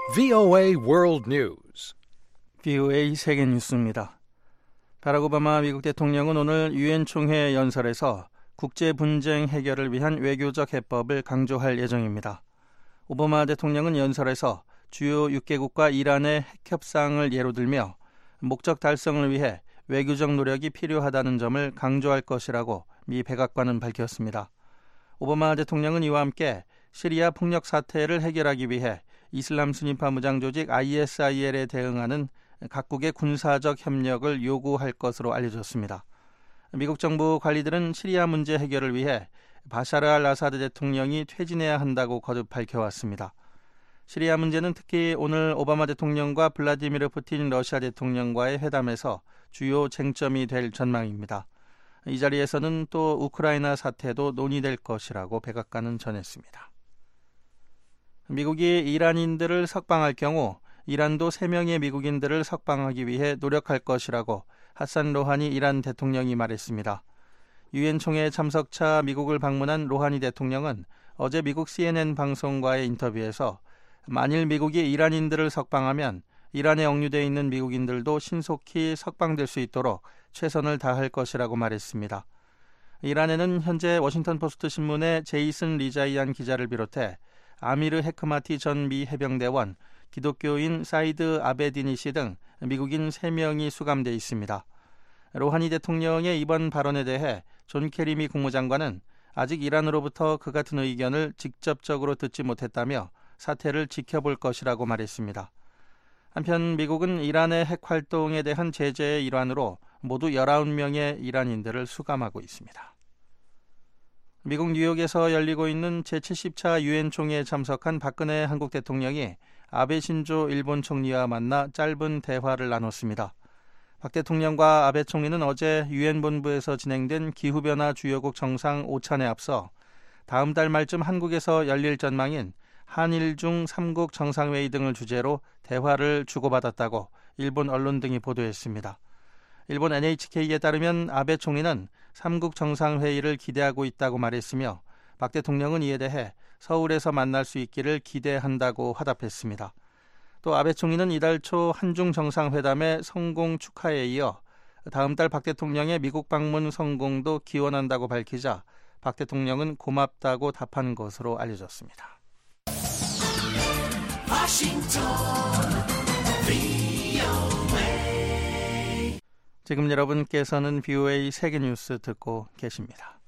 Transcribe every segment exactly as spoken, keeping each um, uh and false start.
브이오에이 World News. 브이오에이 세계 뉴스입니다. 바락 오바마 미국 대통령은 오늘 유엔 총회 연설에서 국제 분쟁 해결을 위한 외교적 해법을 강조할 예정입니다. 오바마 대통령은 연설에서 주요 육 개국과 이란의 핵 협상을 예로 들며 목적 달성을 위해 외교적 노력이 필요하다는 점을 강조할 것이라고 미 백악관은 밝혔습니다. 오바마 대통령은 이와 함께 시리아 폭력 사태를 해결하기 위해 이슬람 순위파 무장 조직 아이에스아이엘에 대응하는 각국의 군사적 협력을 요구할 것으로 알려졌습니다. 미국 정부 관리들은 시리아 문제 해결을 위해 바샤르 알 아사드 대통령이 퇴진해야 한다고 거듭 밝혀왔습니다. 시리아 문제는 특히 오늘 오바마 대통령과 블라디미르 푸틴 러시아 대통령과의 회담에서 주요 쟁점이 될 전망입니다. 이 자리에서는 또 우크라이나 사태도 논의될 것이라고 백악관은 전했습니다. 미국이 이란인들을 석방할 경우 이란도 세 명의 미국인들을 석방하기 위해 노력할 것이라고 하산 로하니 이란 대통령이 말했습니다. 유엔 총회 참석차 미국을 방문한 로하니 대통령은 어제 미국 씨엔엔 방송과의 인터뷰에서 만일 미국이 이란인들을 석방하면 이란에 억류되어 있는 미국인들도 신속히 석방될 수 있도록 최선을 다할 것이라고 말했습니다. 이란에는 현재 워싱턴 포스트 신문의 제이슨 리자이안 기자를 비롯해 아미르 헤크마티 전 미 해병대원, 기독교인 사이드 아베디니 씨 등 미국인 세 명이 수감돼 있습니다. 로하니 대통령의 이번 발언에 대해 존 케리 미 국무장관은 아직 이란으로부터 그 같은 의견을 직접적으로 듣지 못했다며 사태를 지켜볼 것이라고 말했습니다. 한편 미국은 이란의 핵 활동에 대한 제재의 일환으로 모두 열아홉 명의 이란인들을 수감하고 있습니다. 미국 뉴욕에서 열리고 있는 제칠십 차 유엔 총회에 참석한 박근혜 한국 대통령이 아베 신조 일본 총리와 만나 짧은 대화를 나눴습니다. 박 대통령과 아베 총리는 어제 유엔 본부에서 진행된 기후변화 주요국 정상 오찬에 앞서 다음 달 말쯤 한국에서 열릴 전망인 한일중 삼국 정상회의 등을 주제로 대화를 주고받았다고 일본 언론 등이 보도했습니다. 일본 엔에이치케이에 따르면 아베 총리는 삼국 정상회의를 기대하고 있다고 말했으며 박 대통령은 이에 대해 서울에서 만날 수 있기를 기대한다고 화답했습니다. 또 아베 총리는 이달 초 한중 정상회담의 성공 축하에 이어 다음 달 박 대통령의 미국 방문 성공도 기원한다고 밝히자 박 대통령은 고맙다고 답한 것으로 알려졌습니다. 지금 여러분께서는 브이오에이 세계뉴스 듣고 계십니다.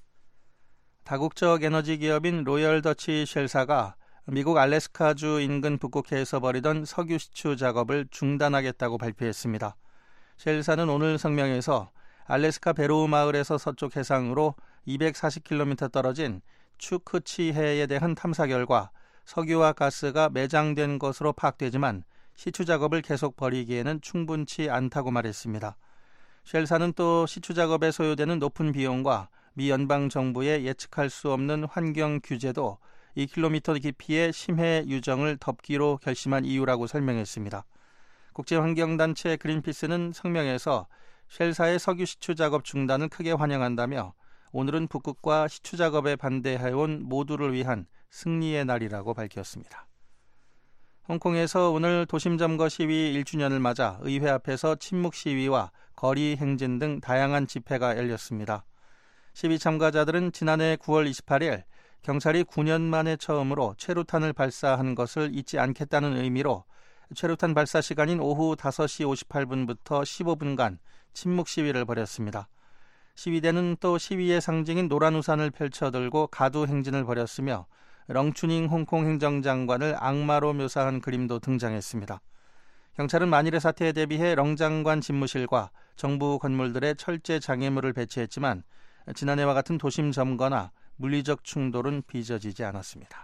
다국적 에너지 기업인 로열 더치 쉘사가 미국 알래스카주 인근 북극해에서 벌이던 석유 시추 작업을 중단하겠다고 발표했습니다. 쉘사는 오늘 성명에서 알래스카 베로우 마을에서 서쪽 해상으로 이백사십 킬로미터 떨어진 추크치해에 대한 탐사 결과 석유와 가스가 매장된 것으로 파악되지만 시추 작업을 계속 벌이기에는 충분치 않다고 말했습니다. 쉘사는 또 시추 작업에 소요되는 높은 비용과 미 연방정부의 예측할 수 없는 환경 규제도 이 킬로미터 깊이의 심해 유정을 덮기로 결심한 이유라고 설명했습니다. 국제환경단체 그린피스는 성명에서 쉘사의 석유 시추 작업 중단을 크게 환영한다며 오늘은 북극과 시추 작업에 반대해온 모두를 위한 승리의 날이라고 밝혔습니다. 홍콩에서 오늘 도심점거 시위 일 주년을 맞아 의회 앞에서 침묵 시위와 거리 행진 등 다양한 집회가 열렸습니다. 시위 참가자들은 지난해 구월 이십팔일 경찰이 구 년 만에 처음으로 최루탄을 발사한 것을 잊지 않겠다는 의미로 최루탄 발사 시간인 오후 다섯 시 오십팔 분부터 십오 분간 침묵 시위를 벌였습니다. 시위대는 또 시위의 상징인 노란 우산을 펼쳐들고 가두 행진을 벌였으며 렁추닝 홍콩 행정장관을 악마로 묘사한 그림도 등장했습니다. 경찰은 만일의 사태에 대비해 렁 장관 집무실과 정부 건물들의 철제 장애물을 배치했지만 지난해와 같은 도심 점거나 물리적 충돌은 빚어지지 않았습니다.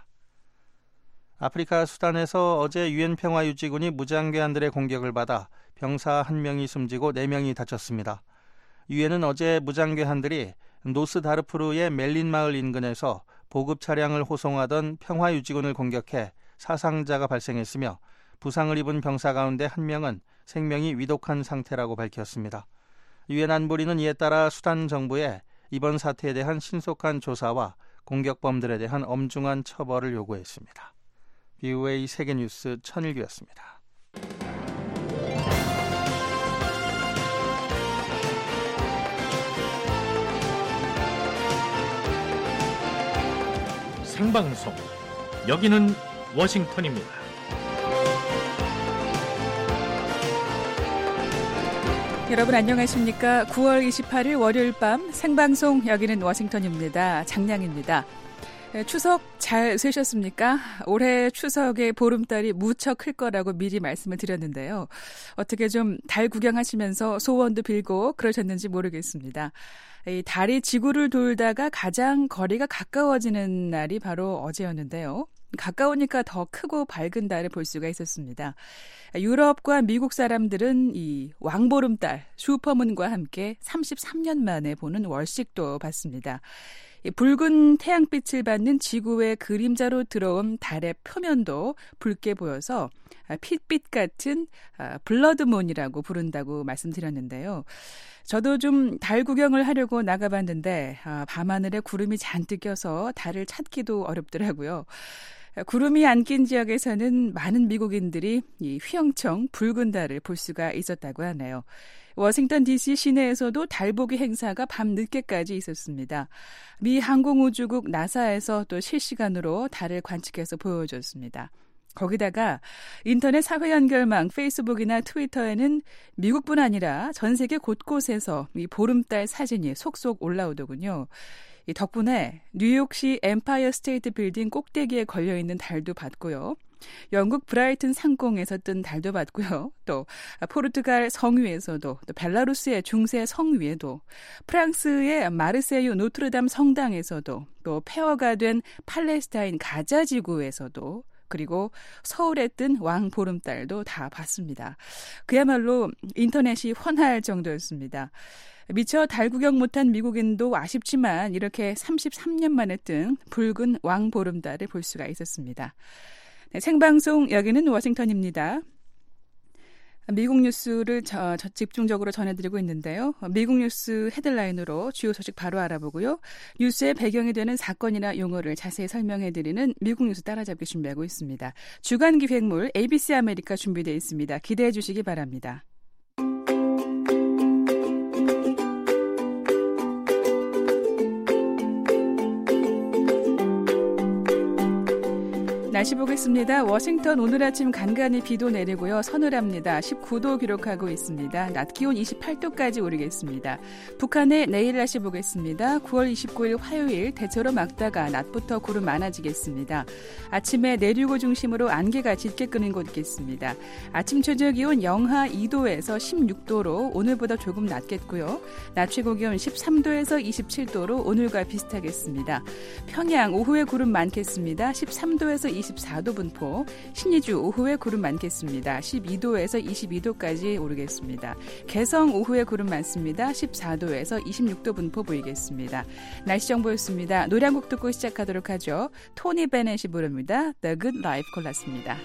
아프리카 수단에서 어제 유엔 평화유지군이 무장괴한들의 공격을 받아 병사 한 명이 숨지고 네 명이 다쳤습니다. 유엔은 어제 무장괴한들이 노스 다르푸르의 멜린 마을 인근에서 보급 차량을 호송하던 평화유지군을 공격해 사상자가 발생했으며 부상을 입은 병사 가운데 한 명은 생명이 위독한 상태라고 밝혔습니다. 유엔 안보리는 이에 따라 수단 정부에 이번 사태에 대한 신속한 조사와 공격범들에 대한 엄중한 처벌을 요구했습니다. 브이오에이 세계뉴스 천일규였습니다. 생방송, 여기는 워싱턴입니다. 여러분 안녕하십니까? 구월 이십팔일 월요일 밤 생방송 여기는 워싱턴입니다. 장량입니다. 추석 잘 쇠셨습니까? 올해 추석에 보름달이 무척 클 거라고 미리 말씀을 드렸는데요. 어떻게 좀 달 구경하시면서 소원도 빌고 그러셨는지 모르겠습니다. 이 달이 지구를 돌다가 가장 거리가 가까워지는 날이 바로 어제였는데요. 가까우니까 더 크고 밝은 달을 볼 수가 있었습니다. 유럽과 미국 사람들은 이 왕보름달, 슈퍼문과 함께 삼십삼 년 만에 보는 월식도 봤습니다. 이 붉은 태양빛을 받는 지구의 그림자로 들어온 달의 표면도 붉게 보여서 핏빛 같은 블러드문이라고 부른다고 말씀드렸는데요. 저도 좀 달 구경을 하려고 나가봤는데 밤하늘에 구름이 잔뜩 껴서 달을 찾기도 어렵더라고요. 구름이 안 낀 지역에서는 많은 미국인들이 이 휘영청 붉은 달을 볼 수가 있었다고 하네요. 워싱턴 디씨 시내에서도 달보기 행사가 밤 늦게까지 있었습니다. 미 항공우주국 나사에서 또 실시간으로 달을 관측해서 보여줬습니다. 거기다가 인터넷 사회 연결망 페이스북이나 트위터에는 미국뿐 아니라 전 세계 곳곳에서 이 보름달 사진이 속속 올라오더군요. 이 덕분에 뉴욕시 엠파이어 스테이트 빌딩 꼭대기에 걸려있는 달도 봤고요. 영국 브라이튼 상공에서 뜬 달도 봤고요. 또 포르투갈 성 위에서도, 또 벨라루스의 중세 성 위에도, 프랑스의 마르세유 노트르담 성당에서도, 또 폐허가 된 팔레스타인 가자 지구에서도, 그리고 서울에 뜬 왕보름달도 다 봤습니다. 그야말로 인터넷이 환할 정도였습니다. 미처 달 구경 못한 미국인도 아쉽지만 이렇게 삼십삼 년 만에 뜬 붉은 왕보름달을 볼 수가 있었습니다. 네, 생방송 여기는 워싱턴입니다. 미국 뉴스를 저, 저 집중적으로 전해드리고 있는데요. 미국 뉴스 헤드라인으로 주요 소식 바로 알아보고요. 뉴스의 배경이 되는 사건이나 용어를 자세히 설명해드리는 미국 뉴스 따라잡기 준비하고 있습니다. 주간 기획물 에이비씨 아메리카 준비되어 있습니다. 기대해 주시기 바랍니다. 날씨 보겠습니다. 워싱턴 오늘 아침 간간히 비도 내리고요. 서늘합니다. 십구 도 기록하고 있습니다. 낮 기온 이십팔 도까지 오르겠습니다. 북한의 내일 날씨 보겠습니다. 구월 이십구일 화요일 대체로 맑다가 낮부터 구름 많아지겠습니다. 아침에 내륙을 중심으로 안개가 짙게 끄는 곳 있겠습니다. 아침 최저 기온 영하 이 도에서 십육 도로 오늘보다 조금 낮겠고요. 낮 최고 기온 십삼 도에서 이십칠 도로 오늘과 비슷하겠습니다. 평양 오후에 구름 많겠습니다. 십삼 도에서 이십사 도 분포, 신의주 오후에 구름 많겠습니다. 십이 도에서 이십이 도까지 오르겠습니다. 개성 오후에 구름 많습니다. 십사 도에서 이십육 도 분포 보이겠습니다. 날씨 정보였습니다. 노래 한 곡 듣고 시작하도록 하죠. 토니 베넷이 부릅니다. The Good Life 골랐습니다.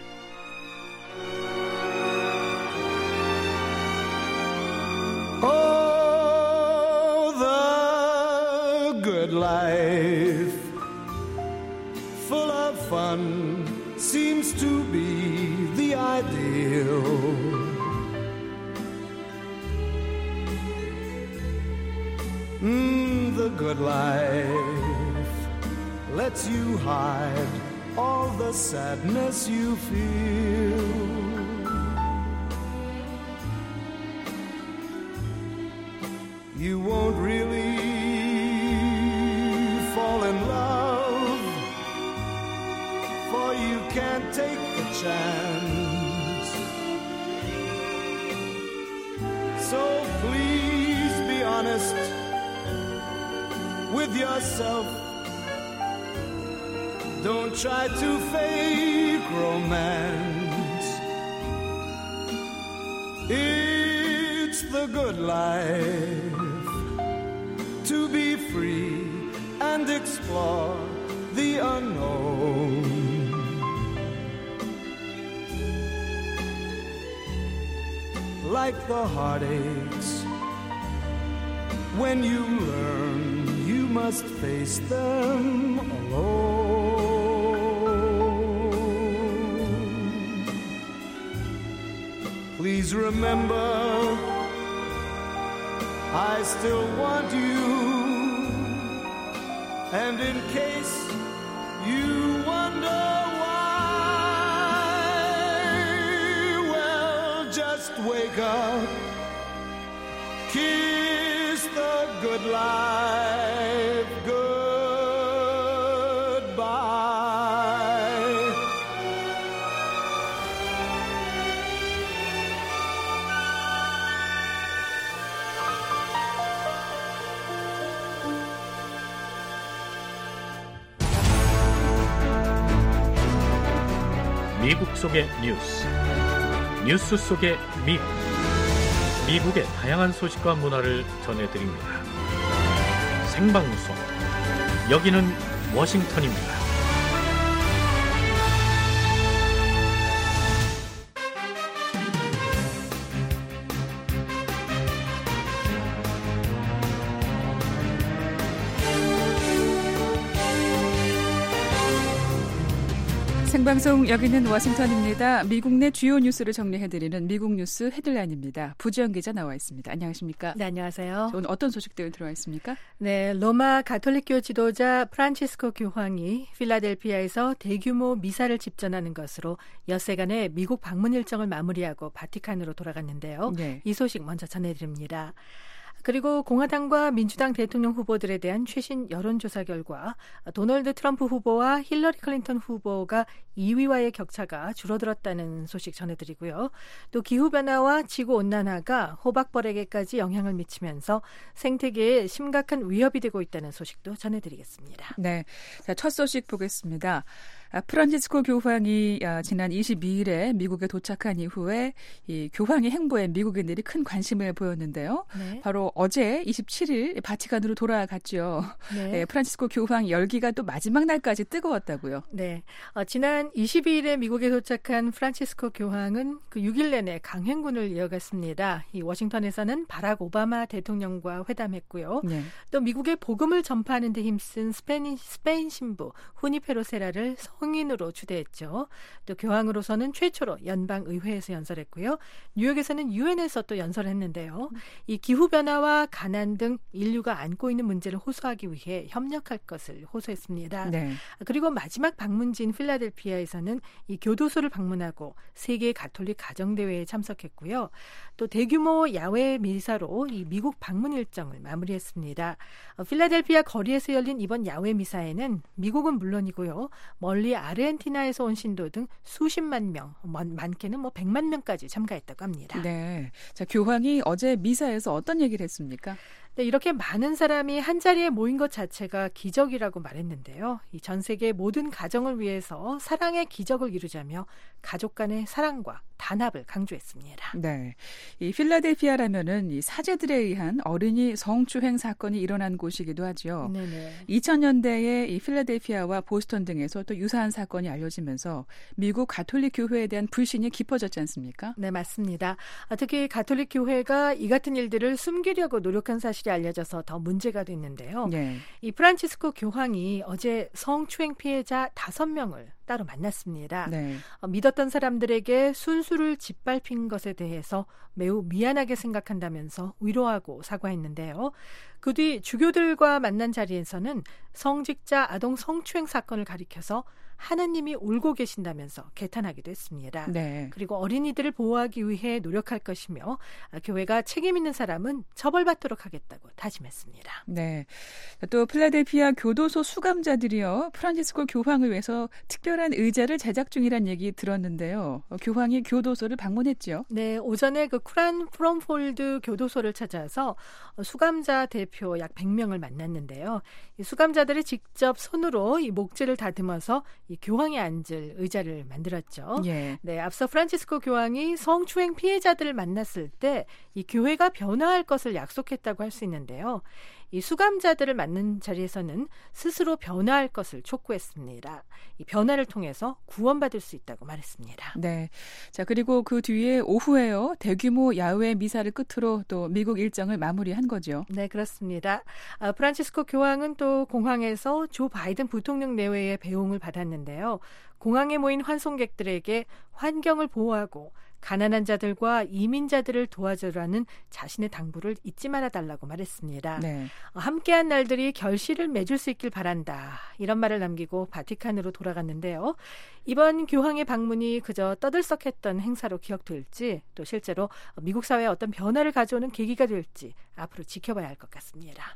Oh, the good life, full of fun, seems to be the ideal. Mm, the good life lets you hide all the sadness you feel. You won't really fall in love, for you can't take the chance. So please be honest with yourself. Don't try to fake romance. It's the good life to be free and explore the unknown. Like the heartaches, when you learn you must face them alone. Please remember, I still want you. And in case you wonder why, well, just wake up, kiss the good life goodbye. 미국 속의 뉴스, 뉴스 속의 미국, 미국의 다양한 소식과 문화를 전해드립니다. 생방송, 여기는 워싱턴입니다. 생방송 여기는 워싱턴입니다. 미국 내 주요 뉴스를 정리해드리는 미국 뉴스 헤드라인입니다. 부지연 기자 나와 있습니다. 안녕하십니까? 네, 안녕하세요. 오늘 어떤 소식들 들어와 있습니까? 네, 로마 가톨릭교 지도자 프란치스코 교황이 필라델피아에서 대규모 미사를 집전하는 것으로 엿새간의 미국 방문 일정을 마무리하고 바티칸으로 돌아갔는데요. 네. 이 소식 먼저 전해드립니다. 그리고 공화당과 민주당 대통령 후보들에 대한 최신 여론조사 결과 도널드 트럼프 후보와 힐러리 클린턴 후보가 이 위와의 격차가 줄어들었다는 소식 전해드리고요. 또 기후변화와 지구온난화가 호박벌에게까지 영향을 미치면서 생태계에 심각한 위협이 되고 있다는 소식도 전해드리겠습니다. 네, 자, 첫 소식 보겠습니다. 프란치스코 교황이 지난 이십이일에 미국에 도착한 이후에 이 교황의 행보에 미국인들이 큰 관심을 보였는데요. 네. 바로 어제 이십칠일 바티칸으로 돌아갔죠. 네. 네, 프란치스코 교황 열기가 또 마지막 날까지 뜨거웠다고요. 네, 어, 지난 이십이일에 미국에 도착한 프란치스코 교황은 그 육일 내내 강행군을 이어갔습니다. 이 워싱턴에서는 바락 오바마 대통령과 회담했고요. 네. 또 미국의 복음을 전파하는 데 힘쓴 스페인, 스페인 신부 후니페로 세라를 성인으로 추대했죠. 또 교황으로서는 최초로 연방의회에서 연설했고요. 뉴욕에서는 유엔에서 또 연설했는데요. 이 기후변화와 가난 등 인류가 안고 있는 문제를 호소하기 위해 협력할 것을 호소했습니다. 네. 그리고 마지막 방문지인 필라델피아에서는 이 교도소를 방문하고 세계 가톨릭 가정대회에 참석했고요. 또 대규모 야외 미사로 이 미국 방문 일정을 마무리했습니다. 어, 필라델피아 거리에서 열린 이번 야외 미사에는 미국은 물론이고요. 멀리 아르헨티나에서 온 신도 등 수십만 명, 많게는 뭐 백만 명까지 참가했다고 합니다. 네, 자, 교황이 어제 미사에서 어떤 얘기를 했습니까? 네, 이렇게 많은 사람이 한자리에 모인 것 자체가 기적이라고 말했는데요. 이 전 세계 모든 가정을 위해서 사랑의 기적을 이루자며 가족 간의 사랑과 단합을 강조했습니다. 네, 이 필라델피아라면은 이 사제들에 의한 어린이 성추행 사건이 일어난 곳이기도 하죠. 네네. 이천 년대에 이 필라델피아와 보스턴 등에서 또 유사한 사건이 알려지면서 미국 가톨릭 교회에 대한 불신이 깊어졌지 않습니까? 네, 맞습니다. 특히 가톨릭 교회가 이 같은 일들을 숨기려고 노력한 사실이 알려져서 더 문제가 됐는데요. 네. 이 프란치스코 교황이 어제 성추행 피해자 다섯 명을 따로 만났습니다. 네. 어, 믿었던 사람들에게 순수를 짓밟힌 것에 대해서 매우 미안하게 생각한다면서 위로하고 사과했는데요. 그 뒤 주교들과 만난 자리에서는 성직자 아동 성추행 사건을 가리켜서 하느님이 울고 계신다면서 개탄하기도 했습니다. 네. 그리고 어린이들을 보호하기 위해 노력할 것이며 교회가 책임 있는 사람은 처벌받도록 하겠다고 다짐했습니다. 네. 또 필라델피아 교도소 수감자들이요, 프란치스코 교황을 위해서 특별한 의자를 제작 중이란 얘기 들었는데요. 교황이 교도소를 방문했죠. 네, 오전에 그 쿠란 프롬폴드 교도소를 찾아서 수감자 대표 약 백 명을 만났는데요. 이 수감자들이 직접 손으로 이 목재를 다듬어서 이 교황이 앉을 의자를 만들었죠. 예. 네, 앞서 프란치스코 교황이 성추행 피해자들을 만났을 때 이 교회가 변화할 것을 약속했다고 할 수 있는데요. 이 수감자들을 만난 자리에서는 스스로 변화할 것을 촉구했습니다. 이 변화를 통해서 구원받을 수 있다고 말했습니다. 네. 자, 그리고 그 뒤에 오후에요, 대규모 야외 미사를 끝으로 또 미국 일정을 마무리한 거죠. 네, 그렇습니다. 아, 프란치스코 교황은 또 공항에서 조 바이든 부통령 내외의 배웅을 받았는데요. 공항에 모인 환송객들에게 환경을 보호하고 가난한 자들과 이민자들을 도와주라는 자신의 당부를 잊지 말아달라고 말했습니다. 네. 함께한 날들이 결실을 맺을 수 있길 바란다. 이런 말을 남기고 바티칸으로 돌아갔는데요. 이번 교황의 방문이 그저 떠들썩했던 행사로 기억될지 또 실제로 미국 사회에 어떤 변화를 가져오는 계기가 될지 앞으로 지켜봐야 할 것 같습니다.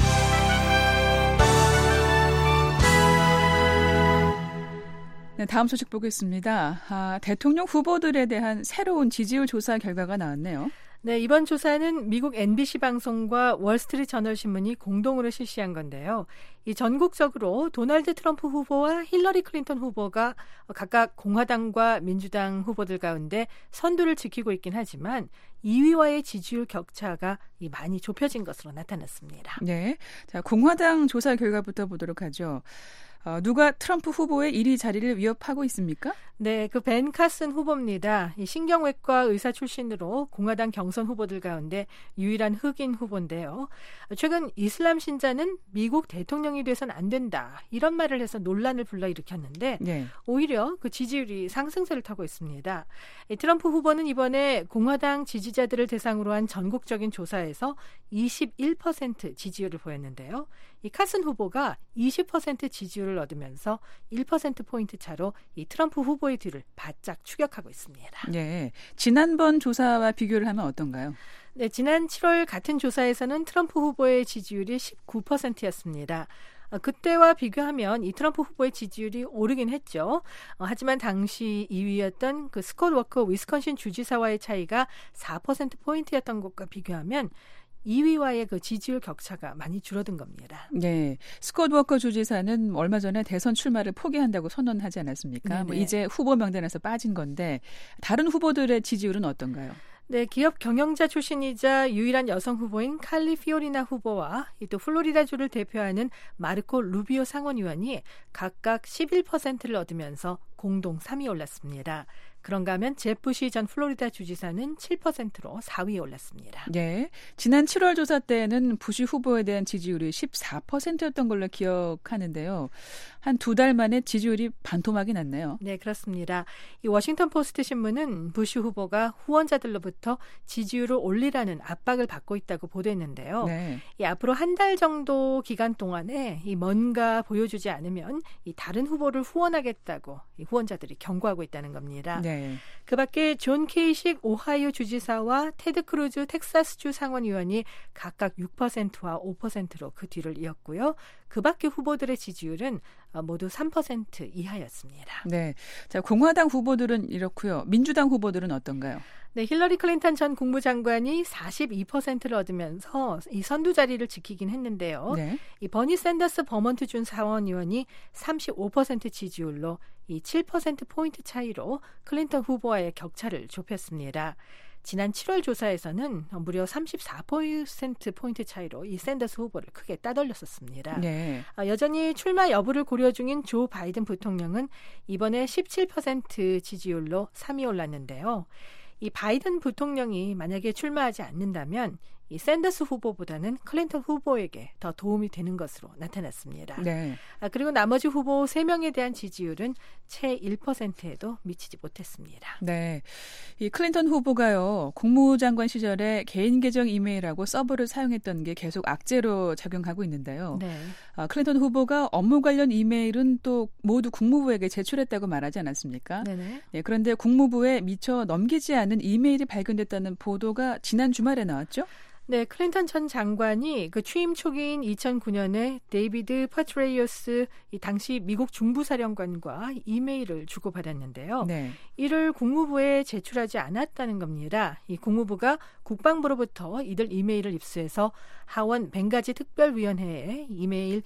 네, 다음 소식 보겠습니다. 아, 대통령 후보들에 대한 새로운 지지율 조사 결과가 나왔네요. 네, 이번 조사는 미국 엠비씨 방송과 월스트리트 저널 신문이 공동으로 실시한 건데요. 이 전국적으로 도널드 트럼프 후보와 힐러리 클린턴 후보가 각각 공화당과 민주당 후보들 가운데 선두를 지키고 있긴 하지만 이 위와의 지지율 격차가 많이 좁혀진 것으로 나타났습니다. 네, 자 공화당 조사 결과부터 보도록 하죠. 어, 누가 트럼프 후보의 일 위 자리를 위협하고 있습니까? 네, 그 벤 카슨 후보입니다. 이 신경외과 의사 출신으로 공화당 경선 후보들 가운데 유일한 흑인 후보인데요. 최근 이슬람 신자는 미국 대통령이 돼서는 안 된다. 이런 말을 해서 논란을 불러일으켰는데 네. 오히려 그 지지율이 상승세를 타고 있습니다. 이 트럼프 후보는 이번에 공화당 지지자들을 대상으로 한 전국적인 조사에서 이십일 퍼센트 지지율을 보였는데요. 이 카슨 후보가 이십 퍼센트 지지율을 얻으면서 일 퍼센트포인트 차로 이 트럼프 후보의 뒤를 바짝 추격하고 있습니다. 네, 지난번 조사와 비교를 하면 어떤가요? 네, 지난 칠월 같은 조사에서는 트럼프 후보의 지지율이 십구 퍼센트였습니다. 그때와 비교하면 이 트럼프 후보의 지지율이 오르긴 했죠. 어, 하지만 당시 이 위였던 그 스콧 워커 위스콘신 주지사와의 차이가 사 퍼센트포인트였던 것과 비교하면 이 위와의 그 지지율 격차가 많이 줄어든 겁니다. 네, 스콧 워커 주지사는 얼마 전에 대선 출마를 포기한다고 선언하지 않았습니까? 뭐 이제 후보 명단에서 빠진 건데 다른 후보들의 지지율은 어떤가요? 네, 기업 경영자 출신이자 유일한 여성 후보인 칼리 피오리나 후보와 또 플로리다주를 대표하는 마르코 루비오 상원의원이 각각 십일 퍼센트를 얻으면서 공동 삼 위에 올랐습니다. 그런가 하면 제프 부시 전 플로리다 주지사는 칠 퍼센트로 사 위에 올랐습니다. 네, 지난 칠월 조사 때는 부시 후보에 대한 지지율이 십사 퍼센트였던 걸로 기억하는데요. 한 두 달 만에 지지율이 반토막이 났네요. 네, 그렇습니다. 이 워싱턴 포스트 신문은 부시 후보가 후원자들로부터 지지율을 올리라는 압박을 받고 있다고 보도했는데요. 네. 이 앞으로 한 달 정도 기간 동안에 이 뭔가 보여주지 않으면 이 다른 후보를 후원하겠다고 이 후원자들이 경고하고 있다는 겁니다. 네. 그 밖에 존 케이식 오하이오 주지사와 테드 크루즈 텍사스주 상원의원이 각각 육 퍼센트와 오 퍼센트로 그 뒤를 이었고요. 그 밖에 후보들의 지지율은 모두 삼 퍼센트 이하였습니다. 네, 자 공화당 후보들은 이렇고요. 민주당 후보들은 어떤가요? 네, 힐러리 클린턴 전 국무장관이 사십이 퍼센트를 얻으면서 이 선두 자리를 지키긴 했는데요. 네. 이 버니 샌더스 버몬트주 상원의원이 삼십오 퍼센트 지지율로 이 칠 퍼센트포인트 차이로 클린턴 후보와의 격차를 좁혔습니다. 지난 칠월 조사에서는 무려 삼십사 퍼센트포인트 차이로 이 샌더스 후보를 크게 따돌렸었습니다. 네. 여전히 출마 여부를 고려 중인 조 바이든 부통령은 이번에 십칠 퍼센트 지지율로 삼 위에 올랐는데요. 이 바이든 부통령이 만약에 출마하지 않는다면 이 샌더스 후보보다는 클린턴 후보에게 더 도움이 되는 것으로 나타났습니다. 네. 아, 그리고 나머지 후보 세 명에 대한 지지율은 채 일 퍼센트에도 미치지 못했습니다. 네, 이 클린턴 후보가요 국무장관 시절에 개인 계정 이메일하고 서버를 사용했던 게 계속 악재로 작용하고 있는데요. 네. 아, 클린턴 후보가 업무 관련 이메일은 또 모두 국무부에게 제출했다고 말하지 않았습니까? 네네. 네, 그런데 국무부에 미처 넘기지 않은 이메일이 발견됐다는 보도가 지난 주말에 나왔죠? 네, 클린턴 전 장관이 그 취임 초기인 이천구 년에 데이비드 파트레이어스 이 당시 미국 중부사령관과 이메일을 주고받았는데요. 네. 이를 국무부에 제출하지 않았다는 겁니다. 이 국무부가 국방부로부터 이들 이메일을 입수해서 하원 벵가지 특별위원회에 이메일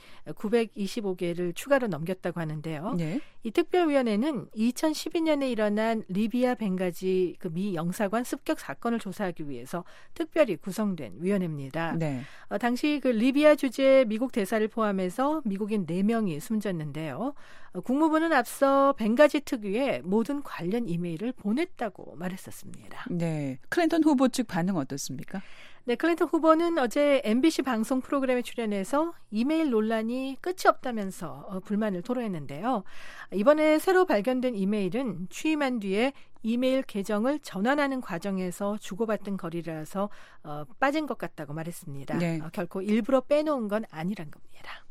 구백이십오 개를 추가로 넘겼다고 하는데요. 네. 이 특별위원회는 이천십이 년에 일어난 리비아 벵가지 그 미 영사관 습격 사건을 조사하기 위해서 특별히 구성된 위원회입니다. 네. 어, 당시 그 리비아 주재 미국 대사를 포함해서 미국인 네 명이 숨졌는데요. 어, 국무부는 앞서 벵가지 특위에 모든 관련 이메일을 보냈다고 말했었습니다. 네, 클린턴 후보 측 반응 어떻습니까? 네, 클린턴 후보는 어제 엠비씨 방송 프로그램에 출연해서 이메일 논란이 끝이 없다면서 어, 불만을 토로했는데요. 이번에 새로 발견된 이메일은 취임한 뒤에 이메일 계정을 전환하는 과정에서 주고받던 거리라서 어, 빠진 것 같다고 말했습니다. 네. 어, 결코 일부러 빼놓은 건 아니란 겁니다.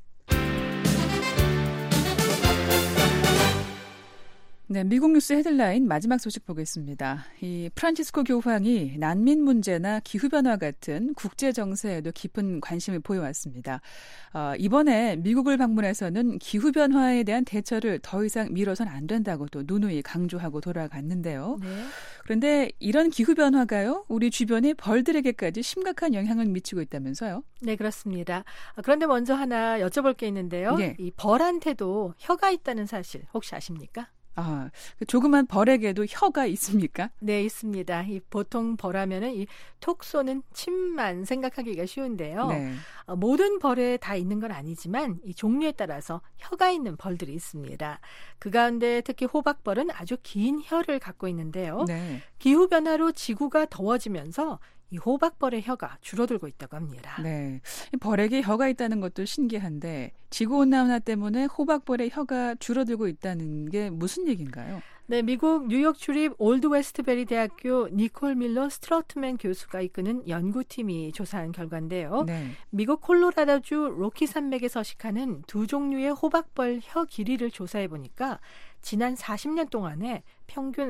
네, 미국 뉴스 헤드라인 마지막 소식 보겠습니다. 이 프란치스코 교황이 난민 문제나 기후변화 같은 국제 정세에도 깊은 관심을 보여왔습니다. 어, 이번에 미국을 방문해서는 기후변화에 대한 대처를 더 이상 미뤄선 안 된다고 또 누누이 강조하고 돌아갔는데요. 네. 그런데 이런 기후변화가요, 우리 주변의 벌들에게까지 심각한 영향을 미치고 있다면서요? 네, 그렇습니다. 그런데 먼저 하나 여쭤볼 게 있는데요. 네. 이 벌한테도 혀가 있다는 사실 혹시 아십니까? 아, 그 조그만 벌에게도 혀가 있습니까? 네, 있습니다. 이 보통 벌하면은 이 톡 쏘는 침만 생각하기가 쉬운데요. 네. 어, 모든 벌에 다 있는 건 아니지만 이 종류에 따라서 혀가 있는 벌들이 있습니다. 그 가운데 특히 호박벌은 아주 긴 혀를 갖고 있는데요. 네. 기후 변화로 지구가 더워지면서 이 호박벌의 혀가 줄어들고 있다고 합니다. 네, 벌에게 혀가 있다는 것도 신기한데 지구온난화 때문에 호박벌의 혀가 줄어들고 있다는 게 무슨 얘기인가요? 네, 미국 뉴욕 주립 올드 웨스트베리 대학교 니콜 밀러 스트로트맨 교수가 이끄는 연구팀이 조사한 결과인데요. 네. 미국 콜로라도주 로키 산맥에 서식하는 두 종류의 호박벌 혀 길이를 조사해 보니까 지난 사십 년 동안에 평균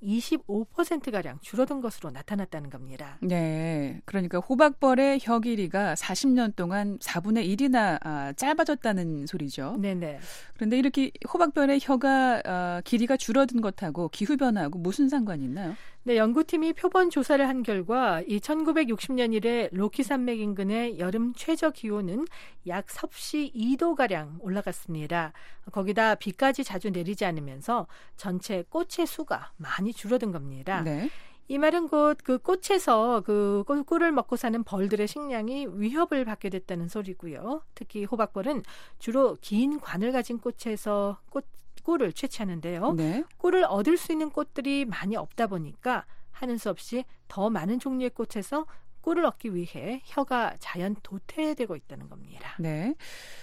이십오 퍼센트가량 줄어든 것으로 나타났다는 겁니다. 네, 그러니까 호박벌의 혀 길이가 사십 년 동안 사분의 일이나 아, 짧아졌다는 소리죠. 네네. 그런데 이렇게 호박벌의 혀가 아, 길이가 줄어든 것하고 기후변화하고 무슨 상관이 있나요? 네, 연구팀이 표본 조사를 한 결과 이 천구백육십 년 이래 로키 산맥 인근의 여름 최저 기온은 약 섭씨 이 도가량 올라갔습니다. 거기다 비까지 자주 내리지 않으면서 전체 꽃의 수가 많이 줄어든 겁니다. 네. 이 말은 곧 그 꽃에서 그 꿀을 먹고 사는 벌들의 식량이 위협을 받게 됐다는 소리고요. 특히 호박벌은 주로 긴 관을 가진 꽃에서 꽃 꿀을 채취하는데요. 네. 꿀을 얻을 수 있는 꽃들이 많이 없다 보니까 하는 수 없이 더 많은 종류의 꽃에서 꿀을 얻기 위해 혀가 자연 도태되고 있다는 겁니다. 네.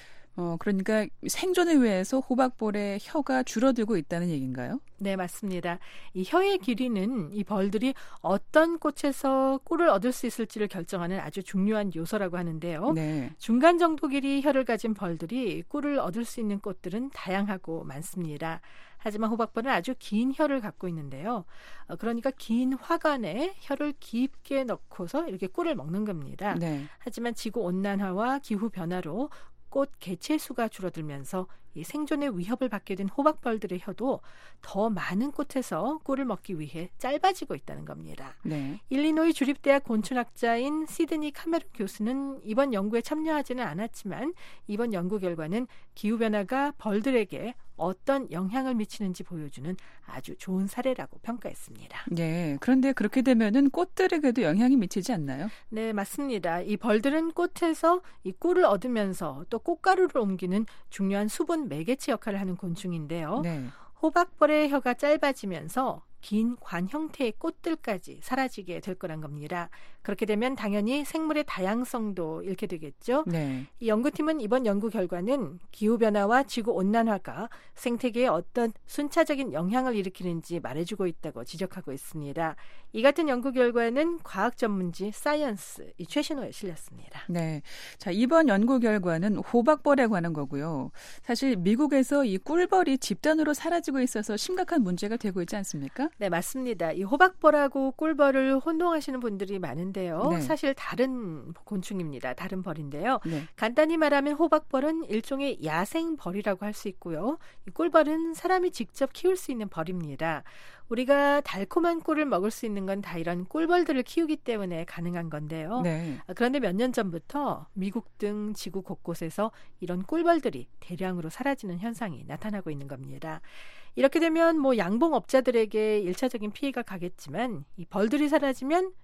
어, 그러니까 생존을 위해서 호박벌의 혀가 줄어들고 있다는 얘기인가요? 네, 맞습니다. 이 혀의 길이는 이 벌들이 어떤 꽃에서 꿀을 얻을 수 있을지를 결정하는 아주 중요한 요소라고 하는데요. 네. 중간 정도 길이 혀를 가진 벌들이 꿀을 얻을 수 있는 꽃들은 다양하고 많습니다. 하지만 호박벌은 아주 긴 혀를 갖고 있는데요. 어, 그러니까 긴 화관에 혀를 깊게 넣고서 이렇게 꿀을 먹는 겁니다. 네. 하지만 지구온난화와 기후변화로 꽃 개체 수가 줄어들면서 이 생존의 위협을 받게 된 호박벌들의 혀도 더 많은 꽃에서 꿀을 먹기 위해 짧아지고 있다는 겁니다. 네. 일리노이 주립대학 곤충학자인 시드니 카메론 교수는 이번 연구에 참여하지는 않았지만 이번 연구 결과는 기후변화가 벌들에게 어떤 영향을 미치는지 보여주는 아주 좋은 사례라고 평가했습니다. 네, 그런데 그렇게 되면은 꽃들에게도 영향이 미치지 않나요? 네, 맞습니다. 이 벌들은 꽃에서 이 꿀을 얻으면서 또 꽃가루를 옮기는 중요한 수분 매개체 역할을 하는 곤충인데요. 네. 호박벌의 혀가 짧아지면서 긴 관 형태의 꽃들까지 사라지게 될 거란 겁니다. 그렇게 되면 당연히 생물의 다양성도 잃게 되겠죠. 네. 이 연구팀은 이번 연구 결과는 기후변화와 지구온난화가 생태계에 어떤 순차적인 영향을 일으키는지 말해주고 있다고 지적하고 있습니다. 이 같은 연구 결과는 과학 전문지 사이언스 이 최신호에 실렸습니다. 네, 자 이번 연구 결과는 호박벌에 관한 거고요. 사실 미국에서 이 꿀벌이 집단으로 사라지고 있어서 심각한 문제가 되고 있지 않습니까? 네, 맞습니다. 이 호박벌하고 꿀벌을 혼동하시는 분들이 많은데요. 네. 사실 다른 곤충입니다. 다른 벌인데요. 네. 간단히 말하면 호박벌은 일종의 야생벌이라고 할 수 있고요. 이 꿀벌은 사람이 직접 키울 수 있는 벌입니다. 우리가 달콤한 꿀을 먹을 수 있는 건 다 이런 꿀벌들을 키우기 때문에 가능한 건데요. 네. 그런데 몇 년 전부터 미국 등 지구 곳곳에서 이런 꿀벌들이 대량으로 사라지는 현상이 나타나고 있는 겁니다. 이렇게 되면 뭐 양봉업자들에게 일차적인 피해가 가겠지만 이 벌들이 사라지면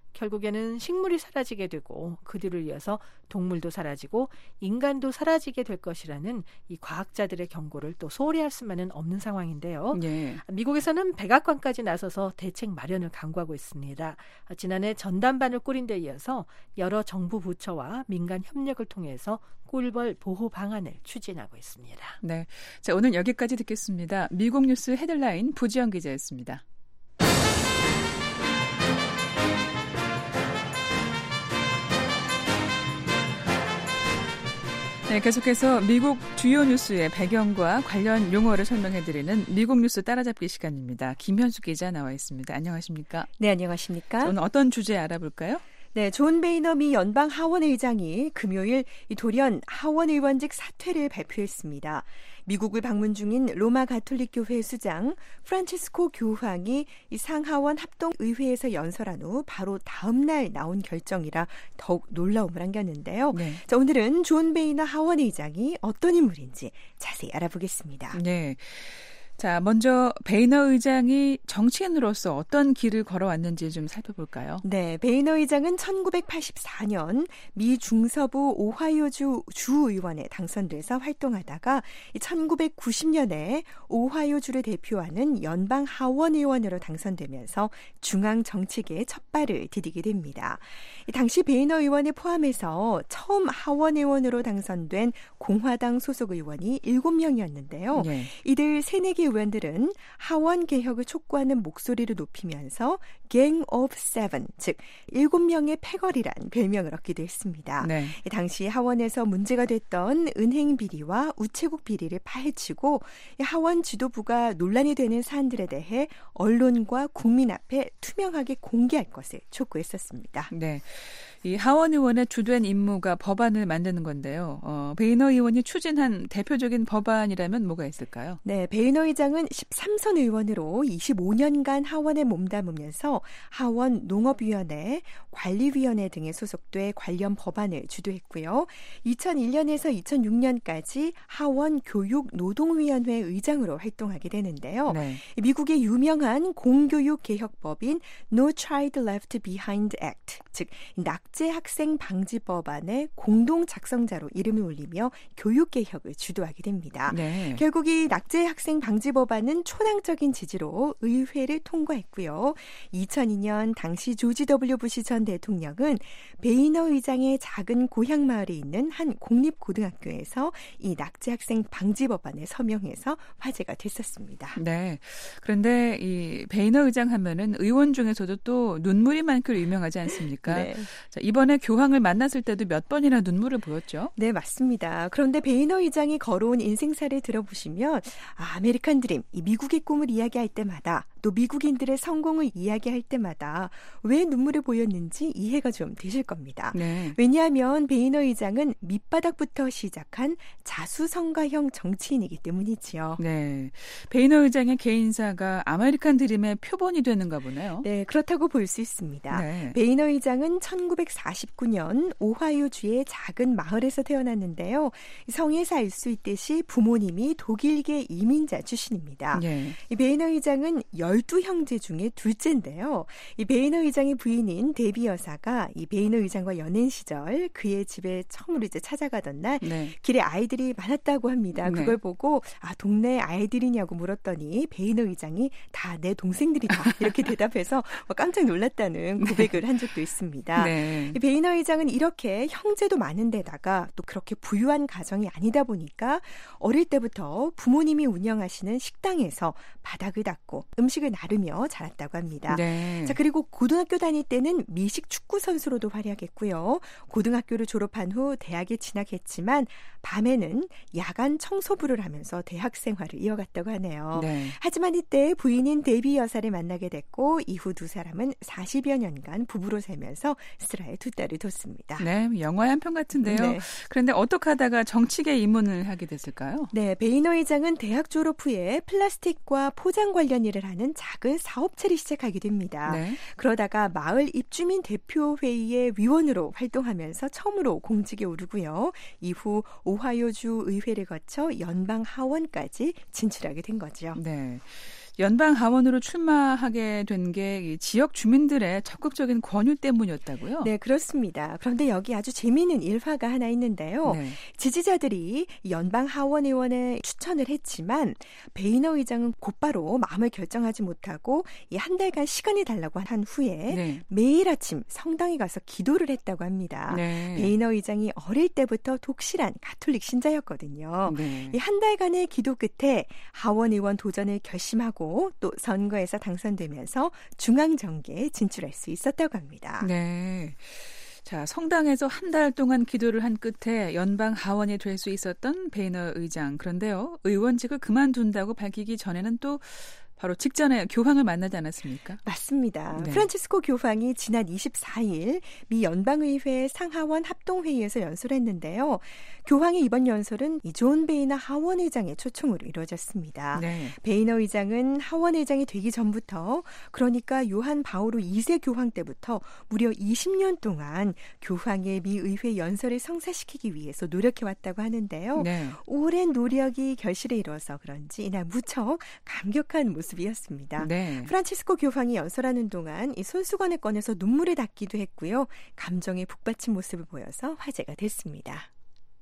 결국에는 식물이 사라지게 되고 그들을 이어서 동물도 사라지고 인간도 사라지게 될 것이라는 이 과학자들의 경고를 또 소홀히 할 수만은 없는 상황인데요. 네. 미국에서는 백악관까지 나서서 대책 마련을 강구하고 있습니다. 지난해 전담반을 꾸린 데 이어서 여러 정부 부처와 민간 협력을 통해서 꿀벌 보호 방안을 추진하고 있습니다. 네, 자 오늘 여기까지 듣겠습니다. 미국 뉴스 헤드라인 부지영 기자였습니다. 네, 계속해서 미국 주요 뉴스의 배경과 관련 용어를 설명해드리는 미국 뉴스 따라잡기 시간입니다. 김현수 기자 나와 있습니다. 안녕하십니까? 네, 안녕하십니까? 오늘 어떤 주제 알아볼까요? 네, 존 베이너 미 연방 하원 의장이 금요일 돌연 하원 의원직 사퇴를 발표했습니다. 미국을 방문 중인 로마 가톨릭 교회 수장 프란치스코 교황이 이 상하원 합동의회에서 연설한 후 바로 다음 날 나온 결정이라 더욱 놀라움을 안겼는데요. 네. 자, 오늘은 존 베이너 하원 의장이 어떤 인물인지 자세히 알아보겠습니다. 네. 자, 먼저 베이너 의장이 정치인으로서 어떤 길을 걸어왔는지 좀 살펴볼까요? 네, 베이너 의장은 천구백팔십사 년 미 중서부 오하이오주 주의원에 당선돼서 활동하다가 천구백구십 년에 오하이오주를 대표하는 연방 하원 의원으로 당선되면서 중앙 정치계에 첫 발을 디디게 됩니다. 당시 베이너 의원을 포함해서 처음 하원 의원으로 당선된 공화당 소속 의원이 일곱 명이었는데요. 네. 이들 새내기 의원들은 하원 개혁을 촉구하는 목소리를 높이면서 Gang of Seven, 즉 일곱 명의 패거리란 별명을 얻기도 했습니다. 네. 당시 하원에서 문제가 됐던 은행 비리와 우체국 비리를 파헤치고 하원 지도부가 논란이 되는 사안들에 대해 언론과 국민 앞에 투명하게 공개할 것을 촉구했었습니다. 네. 이 하원 의원의 주된 임무가 법안을 만드는 건데요. 어, 베이너 의원이 추진한 대표적인 법안이라면 뭐가 있을까요? 네, 베이너 의장은 십삼 선 의원으로 이십오 년간 하원에 몸담으면서 하원 농업위원회, 관리위원회 등에 소속돼 관련 법안을 주도했고요. 이천일 년에서 이천육 년까지 하원 교육노동위원회 의장으로 활동하게 되는데요. 네. 미국의 유명한 공교육 개혁법인 No Child Left Behind Act, 즉 낙제 학생 방지 법안의 공동 작성자로 이름을 올리며 교육 개혁을 주도하게 됩니다. 네. 결국 이 낙제 학생 방지 법안은 초당적인 지지로 의회를 통과했고요. 이천이 년 당시 조지 더블유 부시 전 대통령은 베이너 의장의 작은 고향 마을에 있는 한 공립고등학교에서 이 낙제 학생 방지 법안에 서명해서 화제가 됐었습니다. 네. 그런데 이 베이너 의장 하면은 의원 중에서도 또 눈물이 많기로 유명하지 않습니까? 네. 자, 이번에 교황을 만났을 때도 몇 번이나 눈물을 보였죠? 네, 맞습니다. 그런데 베이너 의장이 걸어온 인생사를 들어보시면 아, 아메리칸 드림, 이 미국의 꿈을 이야기할 때마다 또 미국인들의 성공을 이야기할 때마다 왜 눈물을 보였는지 이해가 좀 되실 겁니다. 네. 왜냐하면 베이너 의장은 밑바닥부터 시작한 자수성가형 정치인이기 때문이지요. 네, 베이너 의장의 개인사가 아메리칸 드림의 표본이 되는가 보네요. 네, 그렇다고 볼 수 있습니다. 네. 베이너 의장은 천구백사십구 년 오하이오주의 작은 마을에서 태어났는데요. 성에서 알 수 있듯이 부모님이 독일계 이민자 출신입니다. 네. 이 베이너 의장은 열두 형제 중에 둘째인데요. 이 베이너 의장의 부인인 데비 여사가 이 베이너 의장과 연인 시절 그의 집에 처음으로 이제 찾아가던 날 네. 길에 아이들이 많았다고 합니다. 그걸 네. 보고 아 동네 아이들이냐고 물었더니 베이너 의장이 다 내 동생들이다 이렇게 대답해서 깜짝 놀랐다는 고백을 한 적도 있습니다. 네. 이 베이너 의장은 이렇게 형제도 많은 데다가 또 그렇게 부유한 가정이 아니다 보니까 어릴 때부터 부모님이 운영하시는 식당에서 바닥을 닦고 음식을 나르며 자랐다고 합니다. 네. 자, 그리고 고등학교 다닐 때는 미식 축구 선수로도 활약했고요. 고등학교를 졸업한 후 대학에 진학했지만 밤에는 야간 청소부를 하면서 대학 생활을 이어갔다고 하네요. 네. 하지만 이때 부인인 데비 여사를 만나게 됐고 이후 두 사람은 사십여 년간 부부로 살면서 스라에 두 딸을 뒀습니다. 네, 영화의 한 편 같은데요. 네. 그런데 어떻게 하다가 정치계 입문을 하게 됐을까요? 네, 베이너 의장은 대학 졸업 후에 플라스틱과 포장 관련 일을 하는 작은 사업체를 시작하게 됩니다. 네. 그러다가 마을 입주민 대표회의의 위원으로 활동하면서 처음으로 공직에 오르고요. 이후 오하이오주 의회를 거쳐 연방 하원까지 진출하게 된 거죠. 네. 연방 하원으로 출마하게 된 게 지역 주민들의 적극적인 권유 때문이었다고요? 네, 그렇습니다. 그런데 여기 아주 재미있는 일화가 하나 있는데요. 네. 지지자들이 연방 하원 의원에 추천을 했지만 베이너 의장은 곧바로 마음을 결정하지 못하고 이 한 달간 시간이 달라고 한 후에 네. 매일 아침 성당에 가서 기도를 했다고 합니다. 네. 베이너 의장이 어릴 때부터 독실한 가톨릭 신자였거든요. 네. 이 한 달간의 기도 끝에 하원 의원 도전을 결심하고 또 선거에서 당선되면서 중앙정계에 진출할 수 있었다고 합니다. 네. 자, 성당에서 한 달 동안 기도를 한 끝에 연방 하원이 될 수 있었던 베이너 의장. 그런데요, 의원직을 그만둔다고 밝히기 전에는 또 바로 직전에 교황을 만나지 않았습니까? 맞습니다. 네. 프란치스코 교황이 지난 이십사일 미 연방의회 상하원 합동회의에서 연설을 했는데요. 교황의 이번 연설은 이 존 베이너 하원 의장의 초청으로 이루어졌습니다. 네. 베이너 의장은 하원 의장이 되기 전부터, 그러니까 요한 바오로 이세 교황 때부터 무려 이십 년 동안 교황의 미 의회 연설을 성사시키기 위해서 노력해왔다고 하는데요. 네. 오랜 노력이 결실에 이뤄서 그런지 이날 무척 감격한 모습 이었습니다. 네. 프란치스코 교황이 연설하는 동안 이 손수건을 꺼내서 눈물을 닦기도 했고요. 감정에 북받친 모습을 보여서 화제가 됐습니다.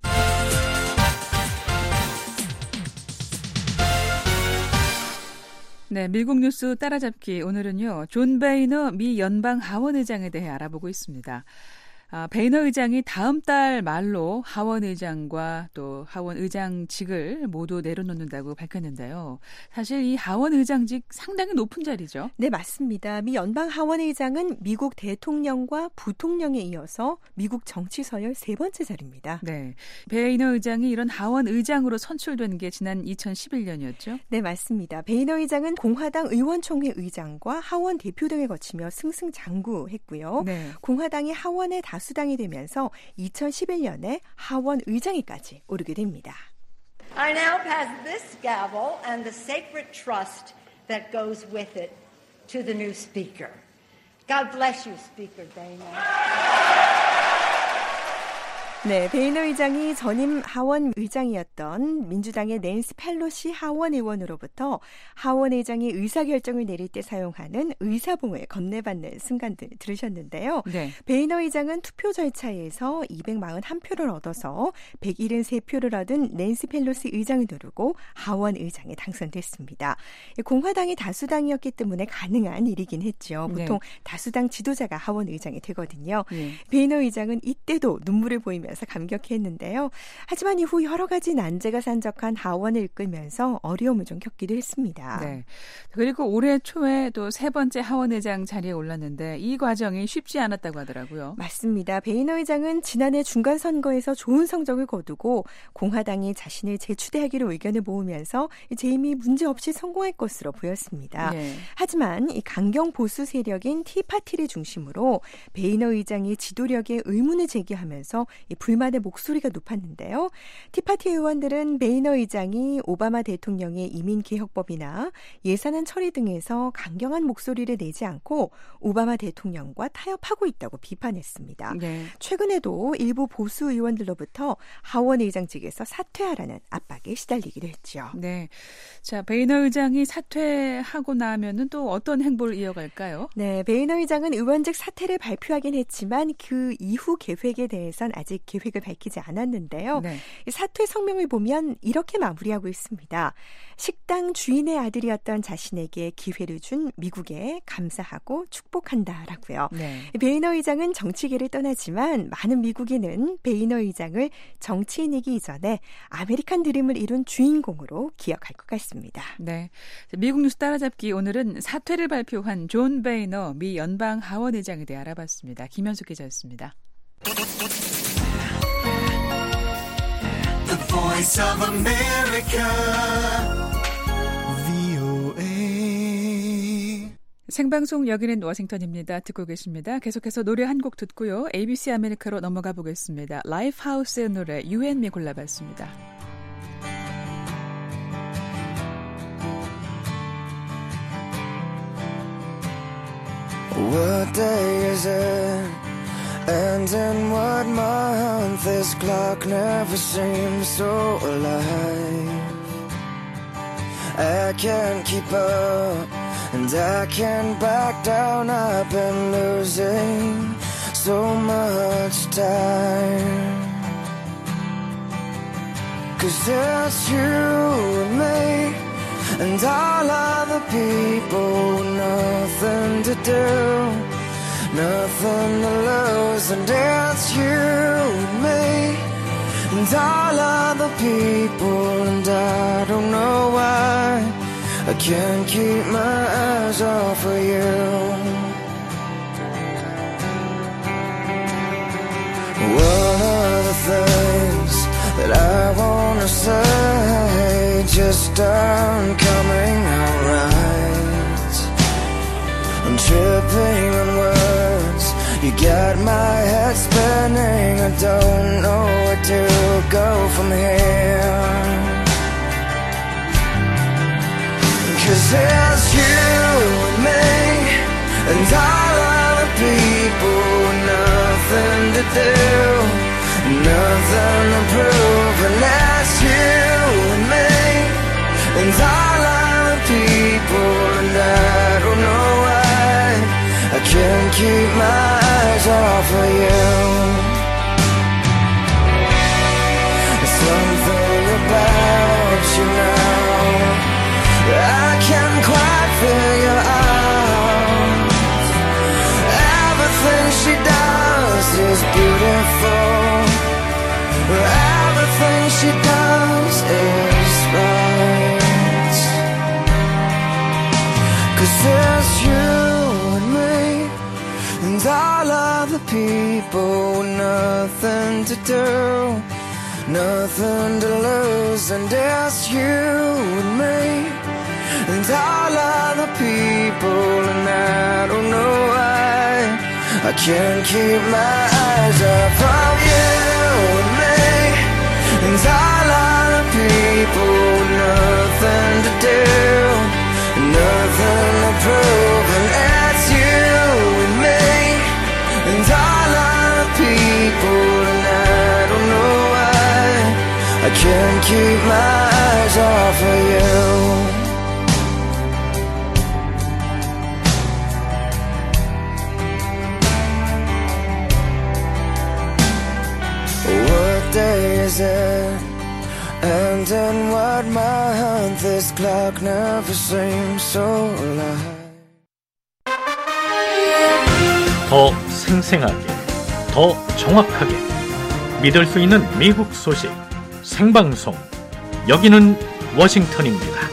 네, 미국 뉴스 따라잡기. 오늘은요, 존 베이너 미 연방 하원 의장에 대해 알아보고 있습니다. 아, 베이너 의장이 다음 달 말로 하원 의장과 또 하원 의장직을 모두 내려놓는다고 밝혔는데요. 사실 이 하원 의장직 상당히 높은 자리죠? 네, 맞습니다. 미 연방 하원 의장은 미국 대통령과 부통령에 이어서 미국 정치 서열 세 번째 자리입니다. 네, 베이너 의장이 이런 하원 의장으로 선출된 게 지난 이천십일년이었죠? 네, 맞습니다. 베이너 의장은 공화당 의원총회 의장과 하원 대표 등을 거치며 승승장구했고요. 네. 공화당이 하원에 다 다수당이 되면서 이천십일년에 하원 의장에까지 오르게 됩니다. I now pass this gavel and the sacred trust that goes with it to the new speaker. God bless you, Speaker Boehner. 네, 베이너 의장이 전임 하원 의장이었던 민주당의 낸시 펠로시 하원 의원으로부터 하원 의장이 의사결정을 내릴 때 사용하는 의사봉을 건네받는 순간들 들으셨는데요. 네. 베이너 의장은 투표 절차에서 이백사십일 표를 얻어서 백칠十표를 얻은 낸시 펠로시 의장을 누르고 하원 의장에 당선됐습니다. 공화당이 다수당이었기 때문에 가능한 일이긴 했죠. 보통 네. 다수당 지도자가 하원 의장이 되거든요. 네. 베이너 의장은 이때도 눈물을 보이면서 감격했는데요. 하지만 이후 여러 가지 난제가 산적한 하원을 이끌면서 어려움을 좀 겪기도 했습니다. 네. 그리고 올해 초에 또 세 번째 하원 의장 자리에 올랐는데 이 과정이 쉽지 않았다고 하더라고요. 맞습니다. 베이너 의장은 지난해 중간 선거에서 좋은 성적을 거두고 공화당이 자신을 재추대하기로 의견을 모으면서 재임이 문제없이 성공할 것으로 보였습니다. 네. 하지만 이 강경 보수 세력인 티파티를 중심으로 베이너 의장의 지도력에 의문을 제기하면서 이 불만의 목소리가 높았는데요. 티파티 의원들은 베이너 의장이 오바마 대통령의 이민개혁법이나 예산안 처리 등에서 강경한 목소리를 내지 않고 오바마 대통령과 타협하고 있다고 비판했습니다. 네. 최근에도 일부 보수 의원들로부터 하원 의장직에서 사퇴하라는 압박에 시달리기도 했죠. 네, 자 베이너 의장이 사퇴하고 나면은 또 어떤 행보를 이어갈까요? 네, 베이너 의장은 의원직 사퇴를 발표하긴 했지만 그 이후 계획에 대해선 아직 계획을 밝히지 않았는데요. 네. 사퇴 성명을 보면 이렇게 마무리하고 있습니다. 식당 주인의 아들이었던 자신에게 기회를 준 미국에 감사하고 축복한다라고요. 네. 베이너 의장은 정치계를 떠나지만 많은 미국인은 베이너 의장을 정치인이기 이전에 아메리칸 드림을 이룬 주인공으로 기억할 것 같습니다. 네, 미국 뉴스 따라잡기 오늘은 사퇴를 발표한 존 베이너 미 연방 하원 의장에 대해 알아봤습니다. 김현숙 기자였습니다. The Voice of America, 브이오에이. 생방송 여기는 워싱턴입니다. 듣고 계십니다. 계속해서 노래 한 곡 듣고요. 에이비씨 아메리카로 넘어가 보겠습니다. 라이프하우스의 노래 You and Me 골라봤습니다. What day is it? And in what month? This clock never seems so alive. I can't keep up, and I can't back down. I've been losing so much time. 'Cause it's you and me, and all other people, nothing to do, nothing to lose. And it's you and me, and all other people, and I don't know why I can't keep my eyes off of you. One of the things that I wanna say just aren't coming out right. I'm tripping on words, you got my head spinning. I don't know where to go from here. 'Cause it's you and me, and all other people, nothing to do, nothing to prove. And that's you and me, and all other people, and I don't know why I can't keep my eyes off of you. Something about you now I can't quite figure out. Everything she does is beautiful. Everything she does is right. 'Cause it's you and me, and all other people, nothing to do, nothing to lose. And it's you and me, and all other people, and I don't know why I can't keep my eyes off of you and me, and all other people, nothing to do, nothing to prove. And it's you and me, and all other people, and I don't know why I can't keep my eyes off of you. What day is it? And in what month? This clock never seems so alive. 더 생생하게, 더 정확하게 믿을 수 있는 미국 소식 생방송. 여기는 워싱턴입니다.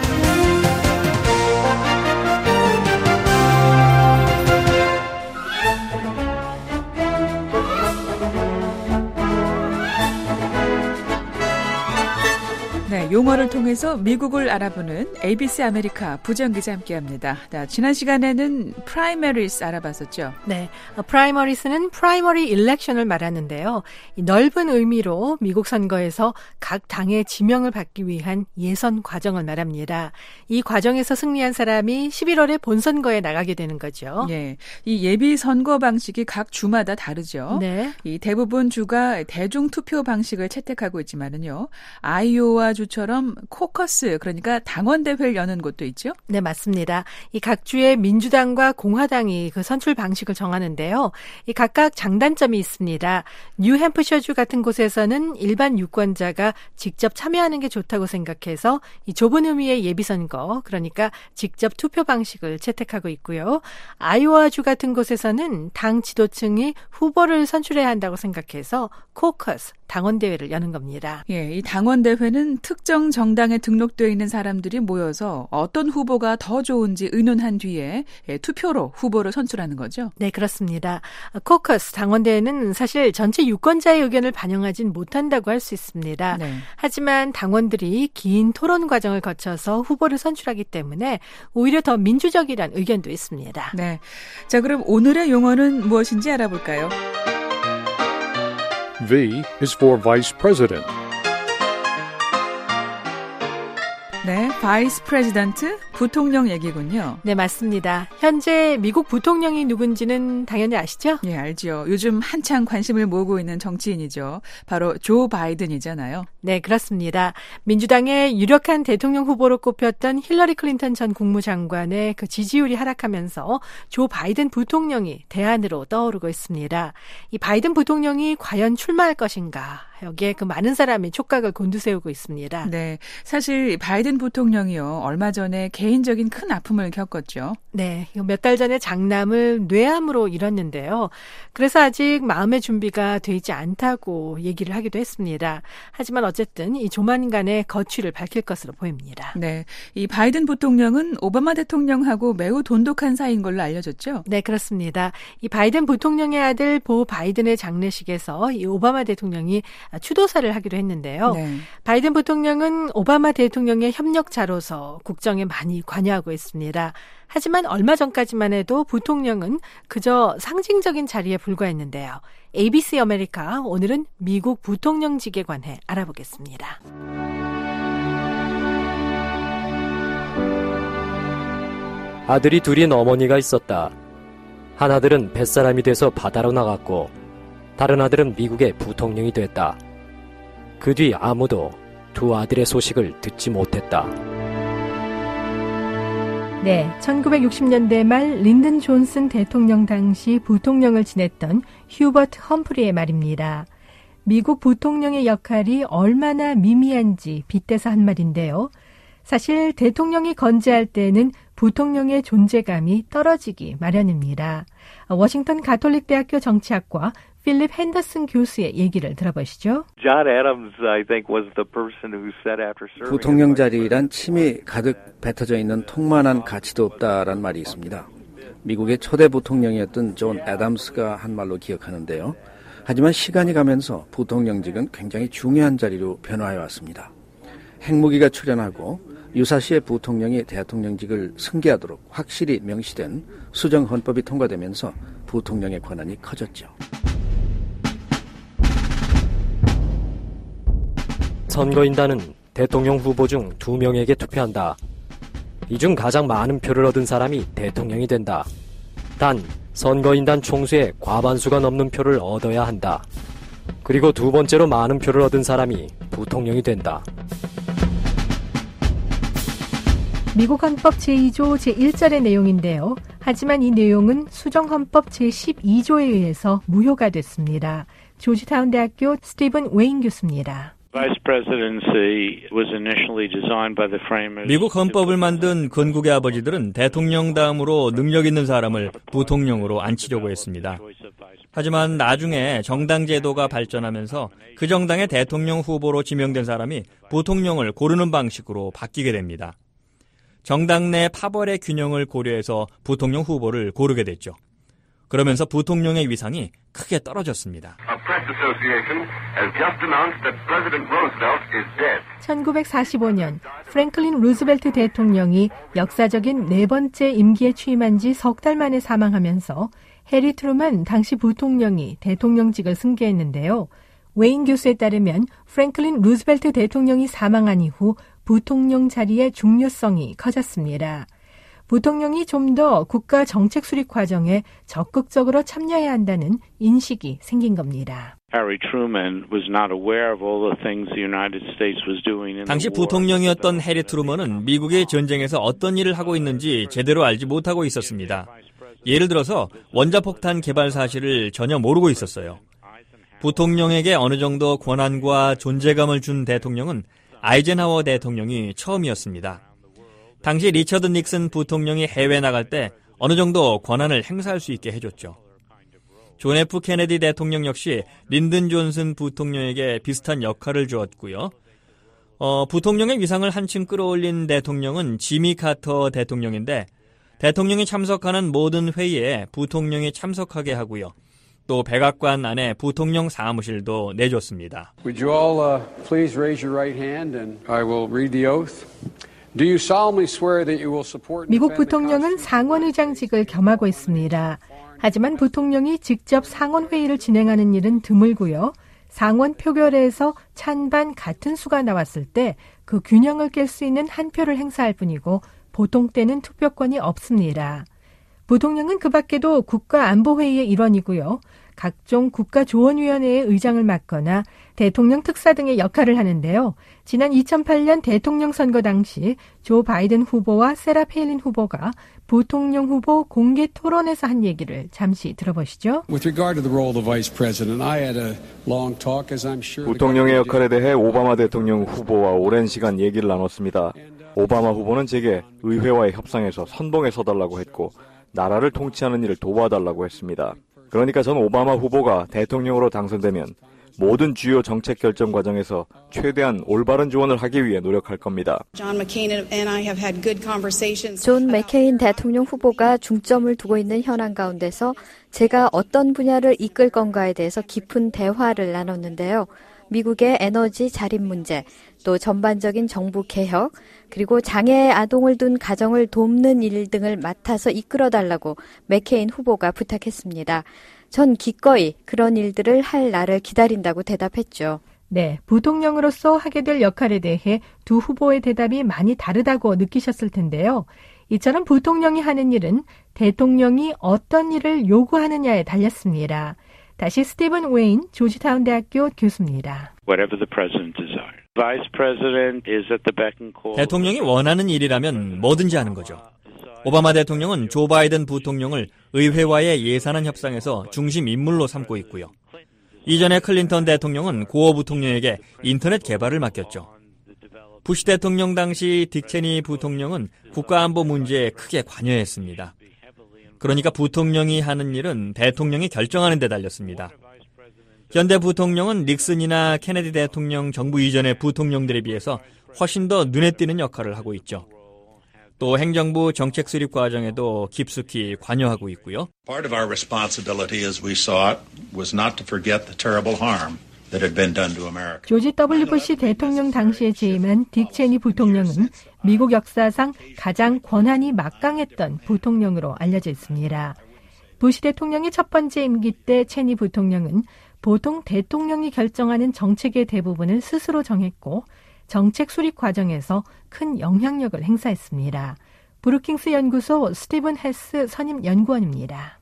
네, 용어를 통해서 미국을 알아보는 에이비씨 아메리카 부정기자 함께합니다. 자, 지난 시간에는 프라이머리스 알아봤었죠. 네, 프라이머리스는 프라이머리 일렉션을 말하는데요. 이 넓은 의미로 미국 선거에서 각 당의 지명을 받기 위한 예선 과정을 말합니다. 이 과정에서 승리한 사람이 십일월에 본선거에 나가게 되는 거죠. 예, 이 예비 선거 방식이 각 주마다 다르죠. 네. 이 대부분 주가 대중 투표 방식을 채택하고 있지만은요, 아이오와 주처럼 코커스, 그러니까 당원 대회를 여는 곳도 있죠? 네, 맞습니다. 이 각 주의 민주당과 공화당이 그 선출 방식을 정하는데요. 이 각각 장단점이 있습니다. 뉴햄프셔주 같은 곳에서는 일반 유권자가 직접 참여하는 게 좋다고 생각해서 이 좁은 의미의 예비선거, 그러니까 직접 투표 방식을 채택하고 있고요. 아이오와주 같은 곳에서는 당 지도층이 후보를 선출해야 한다고 생각해서 코커스, 당원대회를 여는 겁니다. 예, 이 당원대회는 특정 정당에 등록되어 있는 사람들이 모여서 어떤 후보가 더 좋은지 의논한 뒤에 예, 투표로 후보를 선출하는 거죠? 네, 그렇습니다. 코커스, 당원대회는 사실 전체 유권자의 의견을 반영하진 못한다고 할 수 있습니다. 네. 하지만 당원들이 긴 토론 과정을 거쳐서 후보를 선출하기 때문에 오히려 더 민주적이라는 의견도 있습니다. 네, 자, 그럼 오늘의 용어는 무엇인지 알아볼까요? V is for Vice President. 네, 바이스 프레지던트, 부통령 얘기군요. 네, 맞습니다. 현재 미국 부통령이 누군지는 당연히 아시죠? 예, 알죠. 요즘 한창 관심을 모으고 있는 정치인이죠. 바로 조 바이든이잖아요. 네, 그렇습니다. 민주당의 유력한 대통령 후보로 꼽혔던 힐러리 클린턴 전 국무장관의 그 지지율이 하락하면서 조 바이든 부통령이 대안으로 떠오르고 있습니다. 이 바이든 부통령이 과연 출마할 것인가? 여기에 그 많은 사람이 촉각을 곤두세우고 있습니다. 네, 사실 바이든 부통령이요, 얼마 전에 개인적인 큰 아픔을 겪었죠. 네, 몇 달 전에 장남을 뇌암으로 잃었는데요. 그래서 아직 마음의 준비가 되지 않다고 얘기를 하기도 했습니다. 하지만 어쨌든 이 조만간에 거취를 밝힐 것으로 보입니다. 네, 이 바이든 부통령은 오바마 대통령하고 매우 돈독한 사이인 걸로 알려졌죠? 네, 그렇습니다. 이 바이든 부통령의 아들 보 바이든의 장례식에서 이 오바마 대통령이 추도사를 하기로 했는데요. 네. 바이든 부통령은 오바마 대통령의 협력자로서 국정에 많이 관여하고 있습니다. 하지만 얼마 전까지만 해도 부통령은 그저 상징적인 자리에 불과했는데요. 에이비씨 아메리카, 오늘은 미국 부통령직에 관해 알아보겠습니다. 아들이 둘인 어머니가 있었다. 한 아들은 뱃사람이 돼서 바다로 나갔고 다른 아들은 미국의 부통령이 됐다. 그 뒤 아무도 두 아들의 소식을 듣지 못했다. 네, 천구백육십 년대 말 린든 존슨 대통령 당시 부통령을 지냈던 휴버트 험프리의 말입니다. 미국 부통령의 역할이 얼마나 미미한지 빗대서 한 말인데요. 사실 대통령이 건재할 때는 부통령의 존재감이 떨어지기 마련입니다. 워싱턴 가톨릭대학교 정치학과 필립 핸더슨 교수의 얘기를 들어보시죠. 부통령 자리란 침이 가득 뱉어져 있는 통만한 가치도 없다라는 말이 있습니다. 미국의 초대 부통령이었던 존 애덤스가 한 말로 기억하는데요. 하지만 시간이 가면서 부통령직은 굉장히 중요한 자리로 변화해왔습니다. 핵무기가 출현하고 유사시에 부통령이 대통령직을 승계하도록 확실히 명시된 수정헌법이 통과되면서 부통령의 권한이 커졌죠. 선거인단은 대통령 후보 중 두 명에게 투표한다. 이 중 가장 많은 표를 얻은 사람이 대통령이 된다. 단, 선거인단 총수의 과반수가 넘는 표를 얻어야 한다. 그리고 두 번째로 많은 표를 얻은 사람이 부통령이 된다. 미국 헌법 제이 조 제일 절의 내용인데요. 하지만 이 내용은 수정헌법 제십이 조에 의해서 무효가 됐습니다. 조지타운 대학교 스티븐 웨인 교수입니다. 미국 헌법을 만든 건국의 아버지들은 대통령 다음으로 능력 있는 사람을 부통령으로 앉히려고 했습니다. 하지만 나중에 정당 제도가 발전하면서 그 정당의 대통령 후보로 지명된 사람이 부통령을 고르는 방식으로 바뀌게 됩니다. 정당 내 파벌의 균형을 고려해서 부통령 후보를 고르게 됐죠. 그러면서 부통령의 위상이 크게 떨어졌습니다. 천구백사십오 년 프랭클린 루즈벨트 대통령이 역사적인 네 번째 임기에 취임한 지 석 달 만에 사망하면서 해리 트루먼 당시 부통령이 대통령직을 승계했는데요. 웨인 교수에 따르면 프랭클린 루즈벨트 대통령이 사망한 이후 부통령 자리의 중요성이 커졌습니다. 부통령이 좀 더 국가 정책 수립 과정에 적극적으로 참여해야 한다는 인식이 생긴 겁니다. 당시 부통령이었던 해리 트루먼은 미국의 전쟁에서 어떤 일을 하고 있는지 제대로 알지 못하고 있었습니다. 예를 들어서 원자폭탄 개발 사실을 전혀 모르고 있었어요. 부통령에게 어느 정도 권한과 존재감을 준 대통령은 아이젠하워 대통령이 처음이었습니다. 당시 리처드 닉슨 부통령이 해외 나갈 때 어느 정도 권한을 행사할 수 있게 해줬죠. 존 에프 케네디 대통령 역시 린든 존슨 부통령에게 비슷한 역할을 주었고요. 어, 부통령의 위상을 한층 끌어올린 대통령은 지미 카터 대통령인데 대통령이 참석하는 모든 회의에 부통령이 참석하게 하고요. 또 백악관 안에 부통령 사무실도 내줬습니다. Would you all uh, please raise your right hand and I will read the oath. Do you solemnly swear that you will support 미국 부통령은 상원의장직을 겸하고 있습니다. 하지만 부통령이 직접 상원회의를 진행하는 일은 드물고요. 상원 표결에서 찬반 같은 수가 나왔을 때 그 균형을 깰 수 있는 한 표를 행사할 뿐이고 보통 때는 투표권이 없습니다. 부통령은 그 밖에도 국가안보회의의 일원이고요. 각종 국가조언위원회의 의장을 맡거나 대통령 특사 등의 역할을 하는데요. 지난 이천팔 년 대통령 선거 당시 조 바이든 후보와 세라 페일린 후보가 부통령 후보 공개 토론에서 한 얘기를 잠시 들어보시죠. 부통령의 역할에 대해 오바마 대통령 후보와 오랜 시간 얘기를 나눴습니다. 오바마 후보는 제게 의회와의 협상에서 선봉에 서달라고 했고 나라를 통치하는 일을 도와달라고 했습니다. 그러니까 전 오바마 후보가 대통령으로 당선되면 모든 주요 정책 결정 과정에서 최대한 올바른 조언을 하기 위해 노력할 겁니다. 존 맥케인 대통령 후보가 중점을 두고 있는 현안 가운데서 제가 어떤 분야를 이끌 건가에 대해서 깊은 대화를 나눴는데요. 미국의 에너지 자립 문제, 또 전반적인 정부 개혁, 그리고 장애의 아동을 둔 가정을 돕는 일 등을 맡아서 이끌어달라고 맥케인 후보가 부탁했습니다. 전 기꺼이 그런 일들을 할 날을 기다린다고 대답했죠. 네, 부통령으로서 하게 될 역할에 대해 두 후보의 대답이 많이 다르다고 느끼셨을 텐데요. 이처럼 부통령이 하는 일은 대통령이 어떤 일을 요구하느냐에 달렸습니다. 다시 스티븐 웨인 조지타운 대학교 교수입니다. 대통령이 원하는 일이라면 뭐든지 하는 거죠. 오바마 대통령은 조 바이든 부통령을 의회와의 예산안 협상에서 중심 인물로 삼고 있고요. 이전에 클린턴 대통령은 고어 부통령에게 인터넷 개발을 맡겼죠. 부시 대통령 당시 딕 체니 부통령은 국가안보 문제에 크게 관여했습니다. 그러니까 부통령이 하는 일은 대통령이 결정하는 데 달렸습니다. 현대 부통령은 닉슨이나 케네디 대통령 정부 이전의 부통령들에 비해서 훨씬 더 눈에 띄는 역할을 하고 있죠. 또 행정부 정책 수립 과정에도 깊숙이 관여하고 있고요. Part of our responsibility as we saw it was not to forget the terrible harm that had been done to America. 조지 더블유 부시 대통령 당시에 재임한 딕 체니 부통령은 미국 역사상 가장 권한이 막강했던 부통령으로 알려져 있습니다. 부시 대통령의 첫 번째 임기 때 체니 부통령은 보통 대통령이 결정하는 정책의 대부분을 스스로 정했고 정책 수립 과정에서 큰 영향력을 행사했습니다. 브루킹스 연구소 스티븐 헤스 선임 연구원입니다.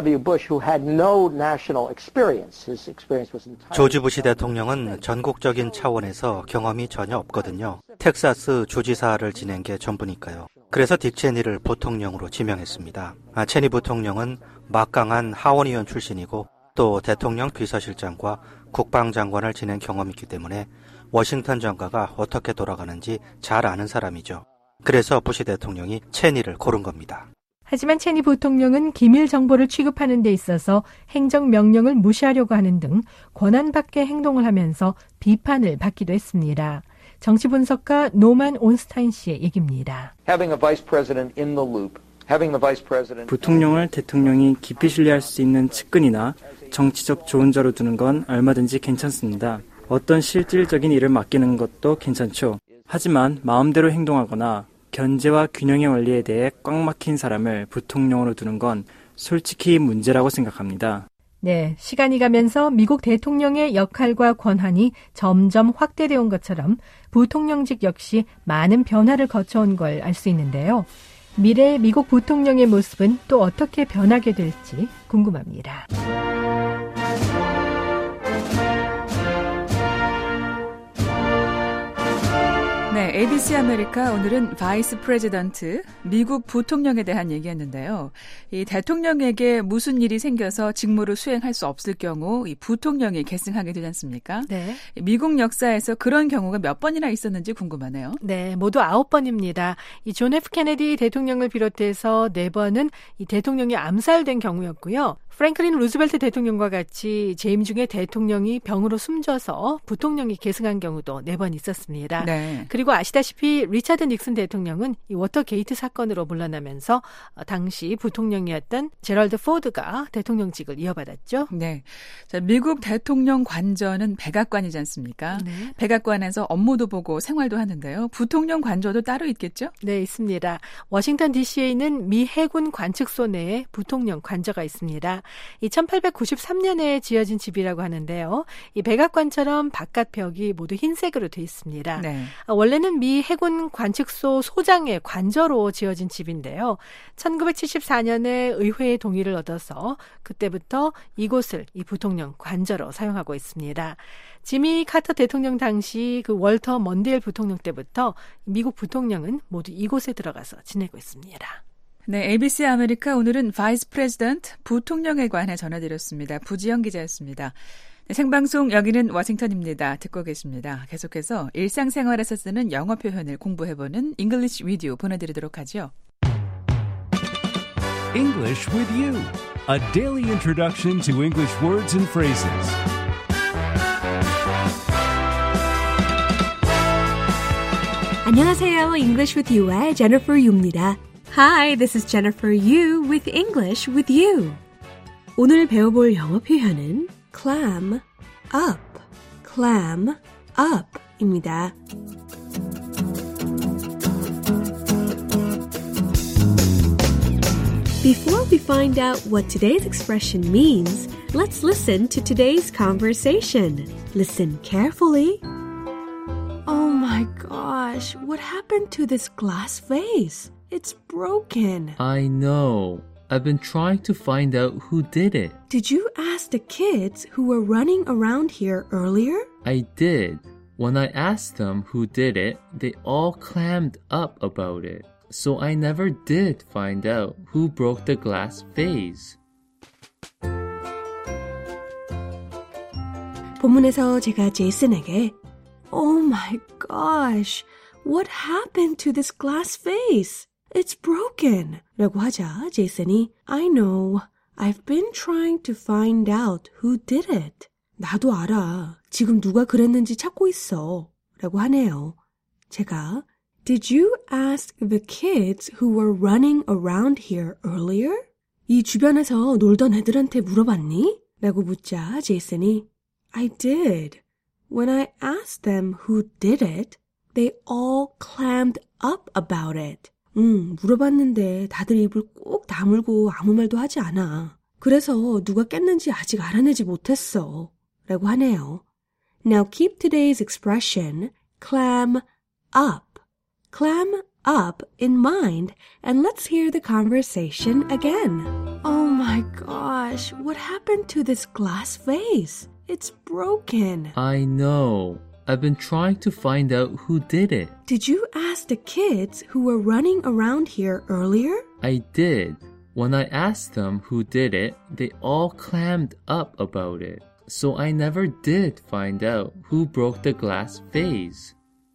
조지 부시 대통령은 전국적인 차원에서 경험이 전혀 없거든요. 텍사스 주지사를 지낸 게 전부니까요. 그래서 딕 체니를 부통령으로 지명했습니다. 아, 체니 부통령은 막강한 하원의원 출신이고 또 대통령 비서실장과 국방장관을 지낸 경험이 있기 때문에 워싱턴 정가가 어떻게 돌아가는지 잘 아는 사람이죠. 그래서 부시 대통령이 체니를 고른 겁니다. 하지만 체니 부통령은 기밀 정보를 취급하는 데 있어서 행정명령을 무시하려고 하는 등 권한 밖의 행동을 하면서 비판을 받기도 했습니다. 정치 분석가 노만 온스타인 씨의 얘기입니다. 부통령을 대통령이 깊이 신뢰할 수 있는 측근이나 정치적 조언자로 두는 건 얼마든지 괜찮습니다. 어떤 실질적인 일을 맡기는 것도 괜찮죠. 하지만 마음대로 행동하거나 견제와 균형의 원리에 대해 꽉 막힌 사람을 부통령으로 두는 건 솔직히 문제라고 생각합니다. 네, 시간이 가면서 미국 대통령의 역할과 권한이 점점 확대되어 온 것처럼 부통령직 역시 많은 변화를 거쳐온 걸 알 수 있는데요. 미래의 미국 부통령의 모습은 또 어떻게 변하게 될지 궁금합니다. 네, 에이비씨 아메리카 오늘은 바이스 프레지던트, 미국 부통령에 대한 얘기했는데요. 이 대통령에게 무슨 일이 생겨서 직무를 수행할 수 없을 경우 이 부통령이 계승하게 되지 않습니까? 네. 미국 역사에서 그런 경우가 몇 번이나 있었는지 궁금하네요. 네, 모두 아홉 번입니다. 이 존 에프 케네디 대통령을 비롯해서 네 번은 이 대통령이 암살된 경우였고요. 프랭클린 루즈벨트 대통령과 같이 재임 중에 대통령이 병으로 숨져서 부통령이 계승한 경우도 네 번 있었습니다. 네. 그리고 아시다시피 리차드 닉슨 대통령은 이 워터게이트 사건으로 물러나면서 당시 부통령이었던 제럴드 포드가 대통령직을 이어받았죠. 네. 자, 미국 대통령 관저는 백악관이지 않습니까? 네. 백악관에서 업무도 보고 생활도 하는데요. 부통령 관저도 따로 있겠죠? 네, 있습니다. 워싱턴 디씨에 있는 미 해군 관측소 내에 부통령 관저가 있습니다. 있습니다. 이 천팔백구십삼 년에 지어진 집이라고 하는데요. 이 백악관처럼 바깥 벽이 모두 흰색으로 돼 있습니다. 네. 원래는 미 해군 관측소 소장의 관저로 지어진 집인데요. 천구백칠십사 년에 의회의 동의를 얻어서 그때부터 이곳을 이 부통령 관저로 사용하고 있습니다. 지미 카터 대통령 당시 그 월터 먼데일 부통령 때부터 미국 부통령은 모두 이곳에 들어가서 지내고 있습니다. 네, 에이비씨 아메리카 오늘은 바이스 프레지던트 부통령에 관해 전해드렸습니다. 부지영 기자였습니다. 네, 생방송 여기는 워싱턴입니다. 듣고 계십니다. 계속해서 일상생활에서 쓰는 영어 표현을 공부해보는 English with You 보내드리도록 하죠. English with You, a daily introduction to English words and phrases. 안녕하세요. English with You의 Jennifer Yu입니다. Hi, this is Jennifer Yu with English with You. 오늘 배워볼 영어 표현은 clam up, clam up입니다. Before we find out what today's expression means, let's listen to today's conversation. Listen carefully. Oh my gosh, what happened to this glass vase? It's broken. I know. I've been trying to find out who did it. Did you ask the kids who were running around here earlier? I did. When I asked them who did it, they all clammed up about it. So I never did find out who broke the glass vase. 본문에서 제가 제이슨에게 Oh my gosh, what happened to this glass vase? It's broken. 라고 하자 제이슨이 I know. I've been trying to find out who did it. 나도 알아. 지금 누가 그랬는지 찾고 있어. 라고 하네요. 제가 Did you ask the kids who were running around here earlier? 이 주변에서 놀던 애들한테 물어봤니? 라고 묻자 제이슨이 I did. When I asked them who did it, they all clammed up about it. 음, 물어봤는데 다들 입을 꼭 다물고 아무 말도 하지 않아. 그래서 누가 깼는지 아직 알아내지 못했어. 라고 하네요. Now keep today's expression, clam up. Clam up in mind and let's hear the conversation again. Oh my gosh, what happened to this glass vase? It's broken. I know. I've been trying to find out who did it. Did you ask the kids who were running around here earlier? I did. When I asked them who did it, they all clammed up about it. So I never did find out who broke the glass vase.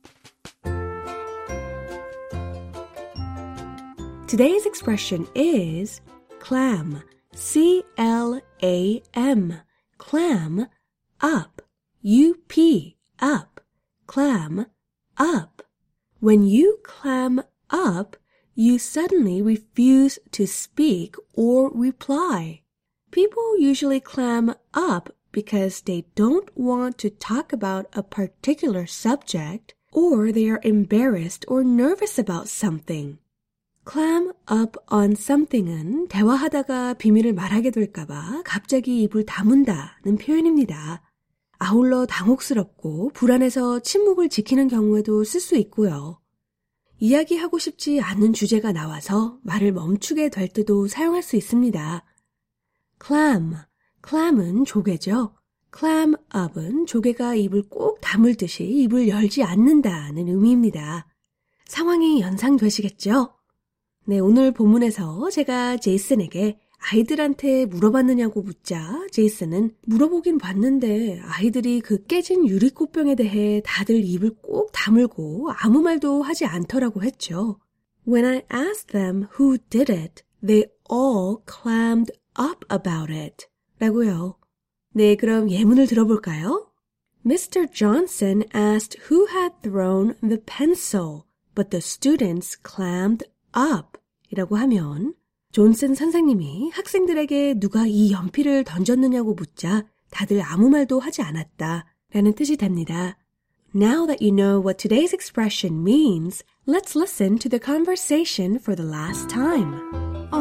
Today's expression is clam. C L A M. Clam up. U P. Up. Clam up. When you clam up, you suddenly refuse to speak or reply. People usually clam up because they don't want to talk about a particular subject or they are embarrassed or nervous about something. Clam up on something은 대화하다가 비밀을 말하게 될까봐 갑자기 입을 다문다는 표현입니다. 아울러 당혹스럽고 불안해서 침묵을 지키는 경우에도 쓸 수 있고요. 이야기하고 싶지 않은 주제가 나와서 말을 멈추게 될 때도 사용할 수 있습니다. clam, clam은 조개죠. clam up은 조개가 입을 꼭 다물듯이 입을 열지 않는다는 의미입니다. 상황이 연상되시겠죠? 네, 오늘 본문에서 제가 제이슨에게 아이들한테 물어봤느냐고 묻자 제이슨은 물어보긴 봤는데 아이들이 그 깨진 유리꽃병에 대해 다들 입을 꼭 다물고 아무 말도 하지 않더라고 했죠. When I asked them who did it, they all clammed up about it. 라고요. 네, 그럼 예문을 들어볼까요? Mister Johnson asked who had thrown the pencil, but the students clammed up. 이라고 하면 존슨 선생님이 학생들에게 누가 이 연필을 던졌느냐고 묻자 다들 아무 말도 하지 않았다 라는 뜻이 됩니다. Now that you know what today's expression means, let's listen to the conversation for the last time. Oh my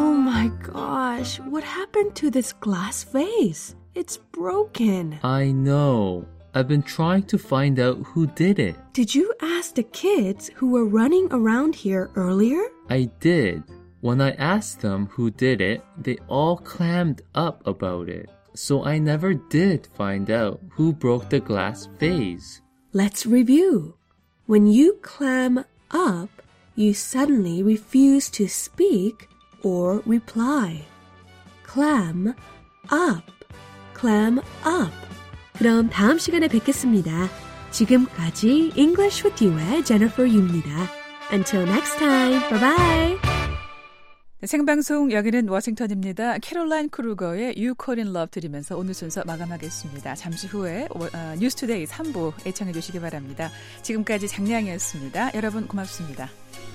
my gosh, what happened to this glass vase? It's broken. I know. I've been trying to find out who did it. Did you ask the kids who were running around here earlier? I did. When I asked them who did it, they all clammed up about it. So I never did find out who broke the glass vase. Let's review. When you clam up, you suddenly refuse to speak or reply. Clam up. Clam up. 그럼 다음 시간에 뵙겠습니다. 지금까지 English with You의 Jennifer Yu입니다. Until next time. Bye bye. 생방송 여기는 워싱턴입니다. 캐롤라인 크루거의 You Call in Love 들으면서 오늘 순서 마감하겠습니다. 잠시 후에 어, 뉴스투데이 삼 부 애청해 주시기 바랍니다. 지금까지 장량이었습니다. 여러분 고맙습니다.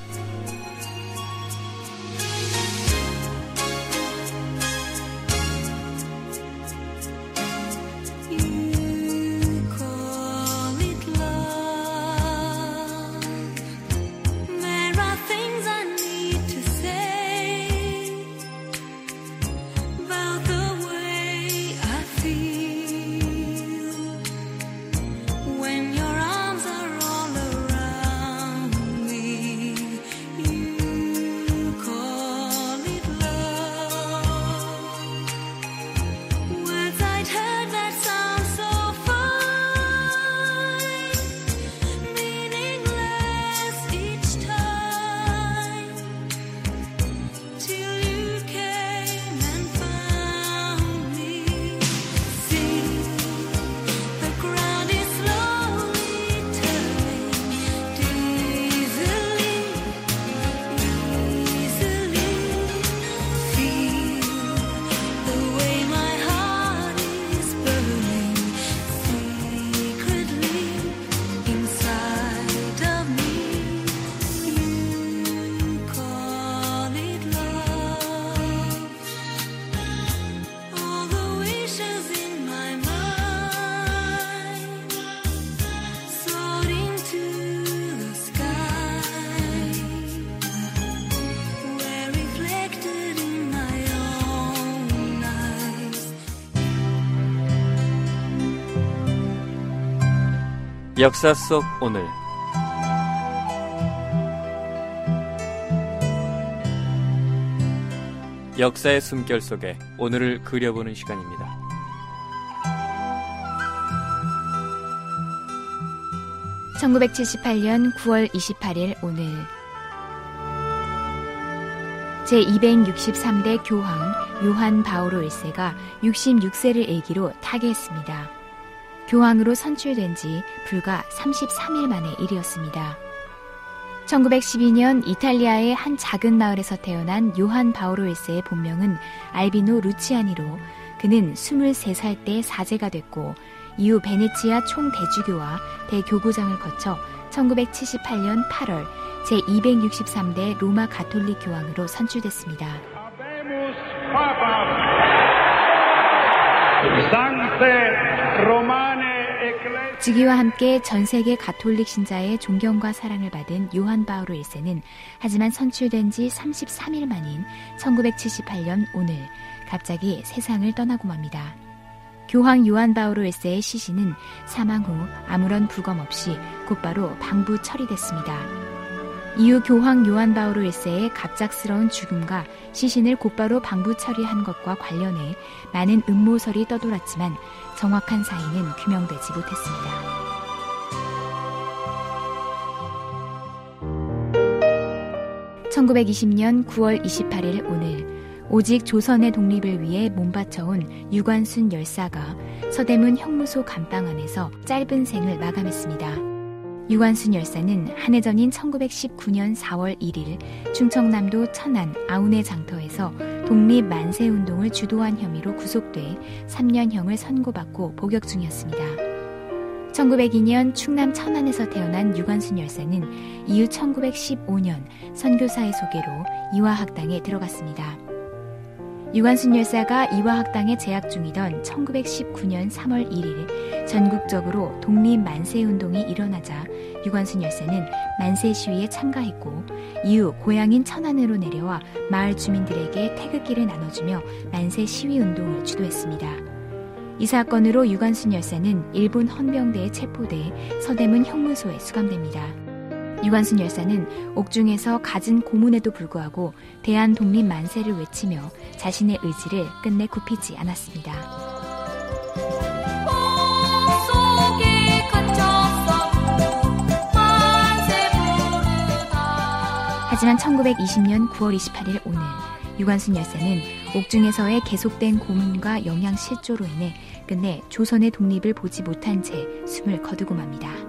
역사 속 오늘 역사의 숨결 속에 오늘을 그려보는 시간입니다. 천구백칠십팔년 구월 이십팔일 오늘 제이백육십삼대 교황 요한 바오로 일 세가 육십육세를 일기로 타계했습니다. 교황으로 선출된 지 불과 삼십삼일 만의 일이었습니다. 천구백십이년 이탈리아의 한 작은 마을에서 태어난 요한 바오로 일 세의 본명은 알비노 루치아니로 그는 스물세살 때 사제가 됐고 이후 베네치아 총대주교와 대교구장을 거쳐 천구백칠십팔년 팔월 제이백육십삼대 로마 가톨릭 교황으로 선출됐습니다. 즉위와 함께 전 세계 가톨릭 신자의 존경과 사랑을 받은 요한 바오로 일 세는 하지만 선출된 지 삼십삼일 만인 천구백칠십팔년 오늘 갑자기 세상을 떠나고 맙니다. 교황 요한 바오로 일 세의 시신은 사망 후 아무런 부검 없이 곧바로 방부 처리됐습니다. 이후 교황 요한 바오로 일 세의 갑작스러운 죽음과 시신을 곧바로 방부 처리한 것과 관련해 많은 음모설이 떠돌았지만 정확한 사인은 규명되지 못했습니다. 천구백이십년 구월 이십팔일 오늘 오직 조선의 독립을 위해 몸바쳐온 유관순 열사가 서대문 형무소 감방 안에서 짧은 생을 마감했습니다. 유관순 열사는 한 해 전인 천구백십구년 사월 일일 충청남도 천안 아운의 장터에서 독립 만세운동을 주도한 혐의로 구속돼 삼년형을 선고받고 복역 중이었습니다. 천구백이년 충남 천안에서 태어난 유관순 열사는 이후 천구백십오년 선교사의 소개로 이화학당에 들어갔습니다. 유관순 열사가 이화학당에 재학 중이던 천구백십구년 삼월 일일 전국적으로 독립 만세운동이 일어나자 유관순 열사는 만세 시위에 참가했고 이후 고향인 천안으로 내려와 마을 주민들에게 태극기를 나눠주며 만세 시위 운동을 주도했습니다. 이 사건으로 유관순 열사는 일본 헌병대에 체포돼 서대문 형무소에 수감됩니다. 유관순 열사는 옥중에서 갖은 고문에도 불구하고 대한 독립 만세를 외치며 자신의 의지를 끝내 굽히지 않았습니다. 하지만 천구백이십 년 구월 이십팔일 오늘 유관순 열사는 옥중에서의 계속된 고문과 영양실조로 인해 끝내 조선의 독립을 보지 못한 채 숨을 거두고 맙니다.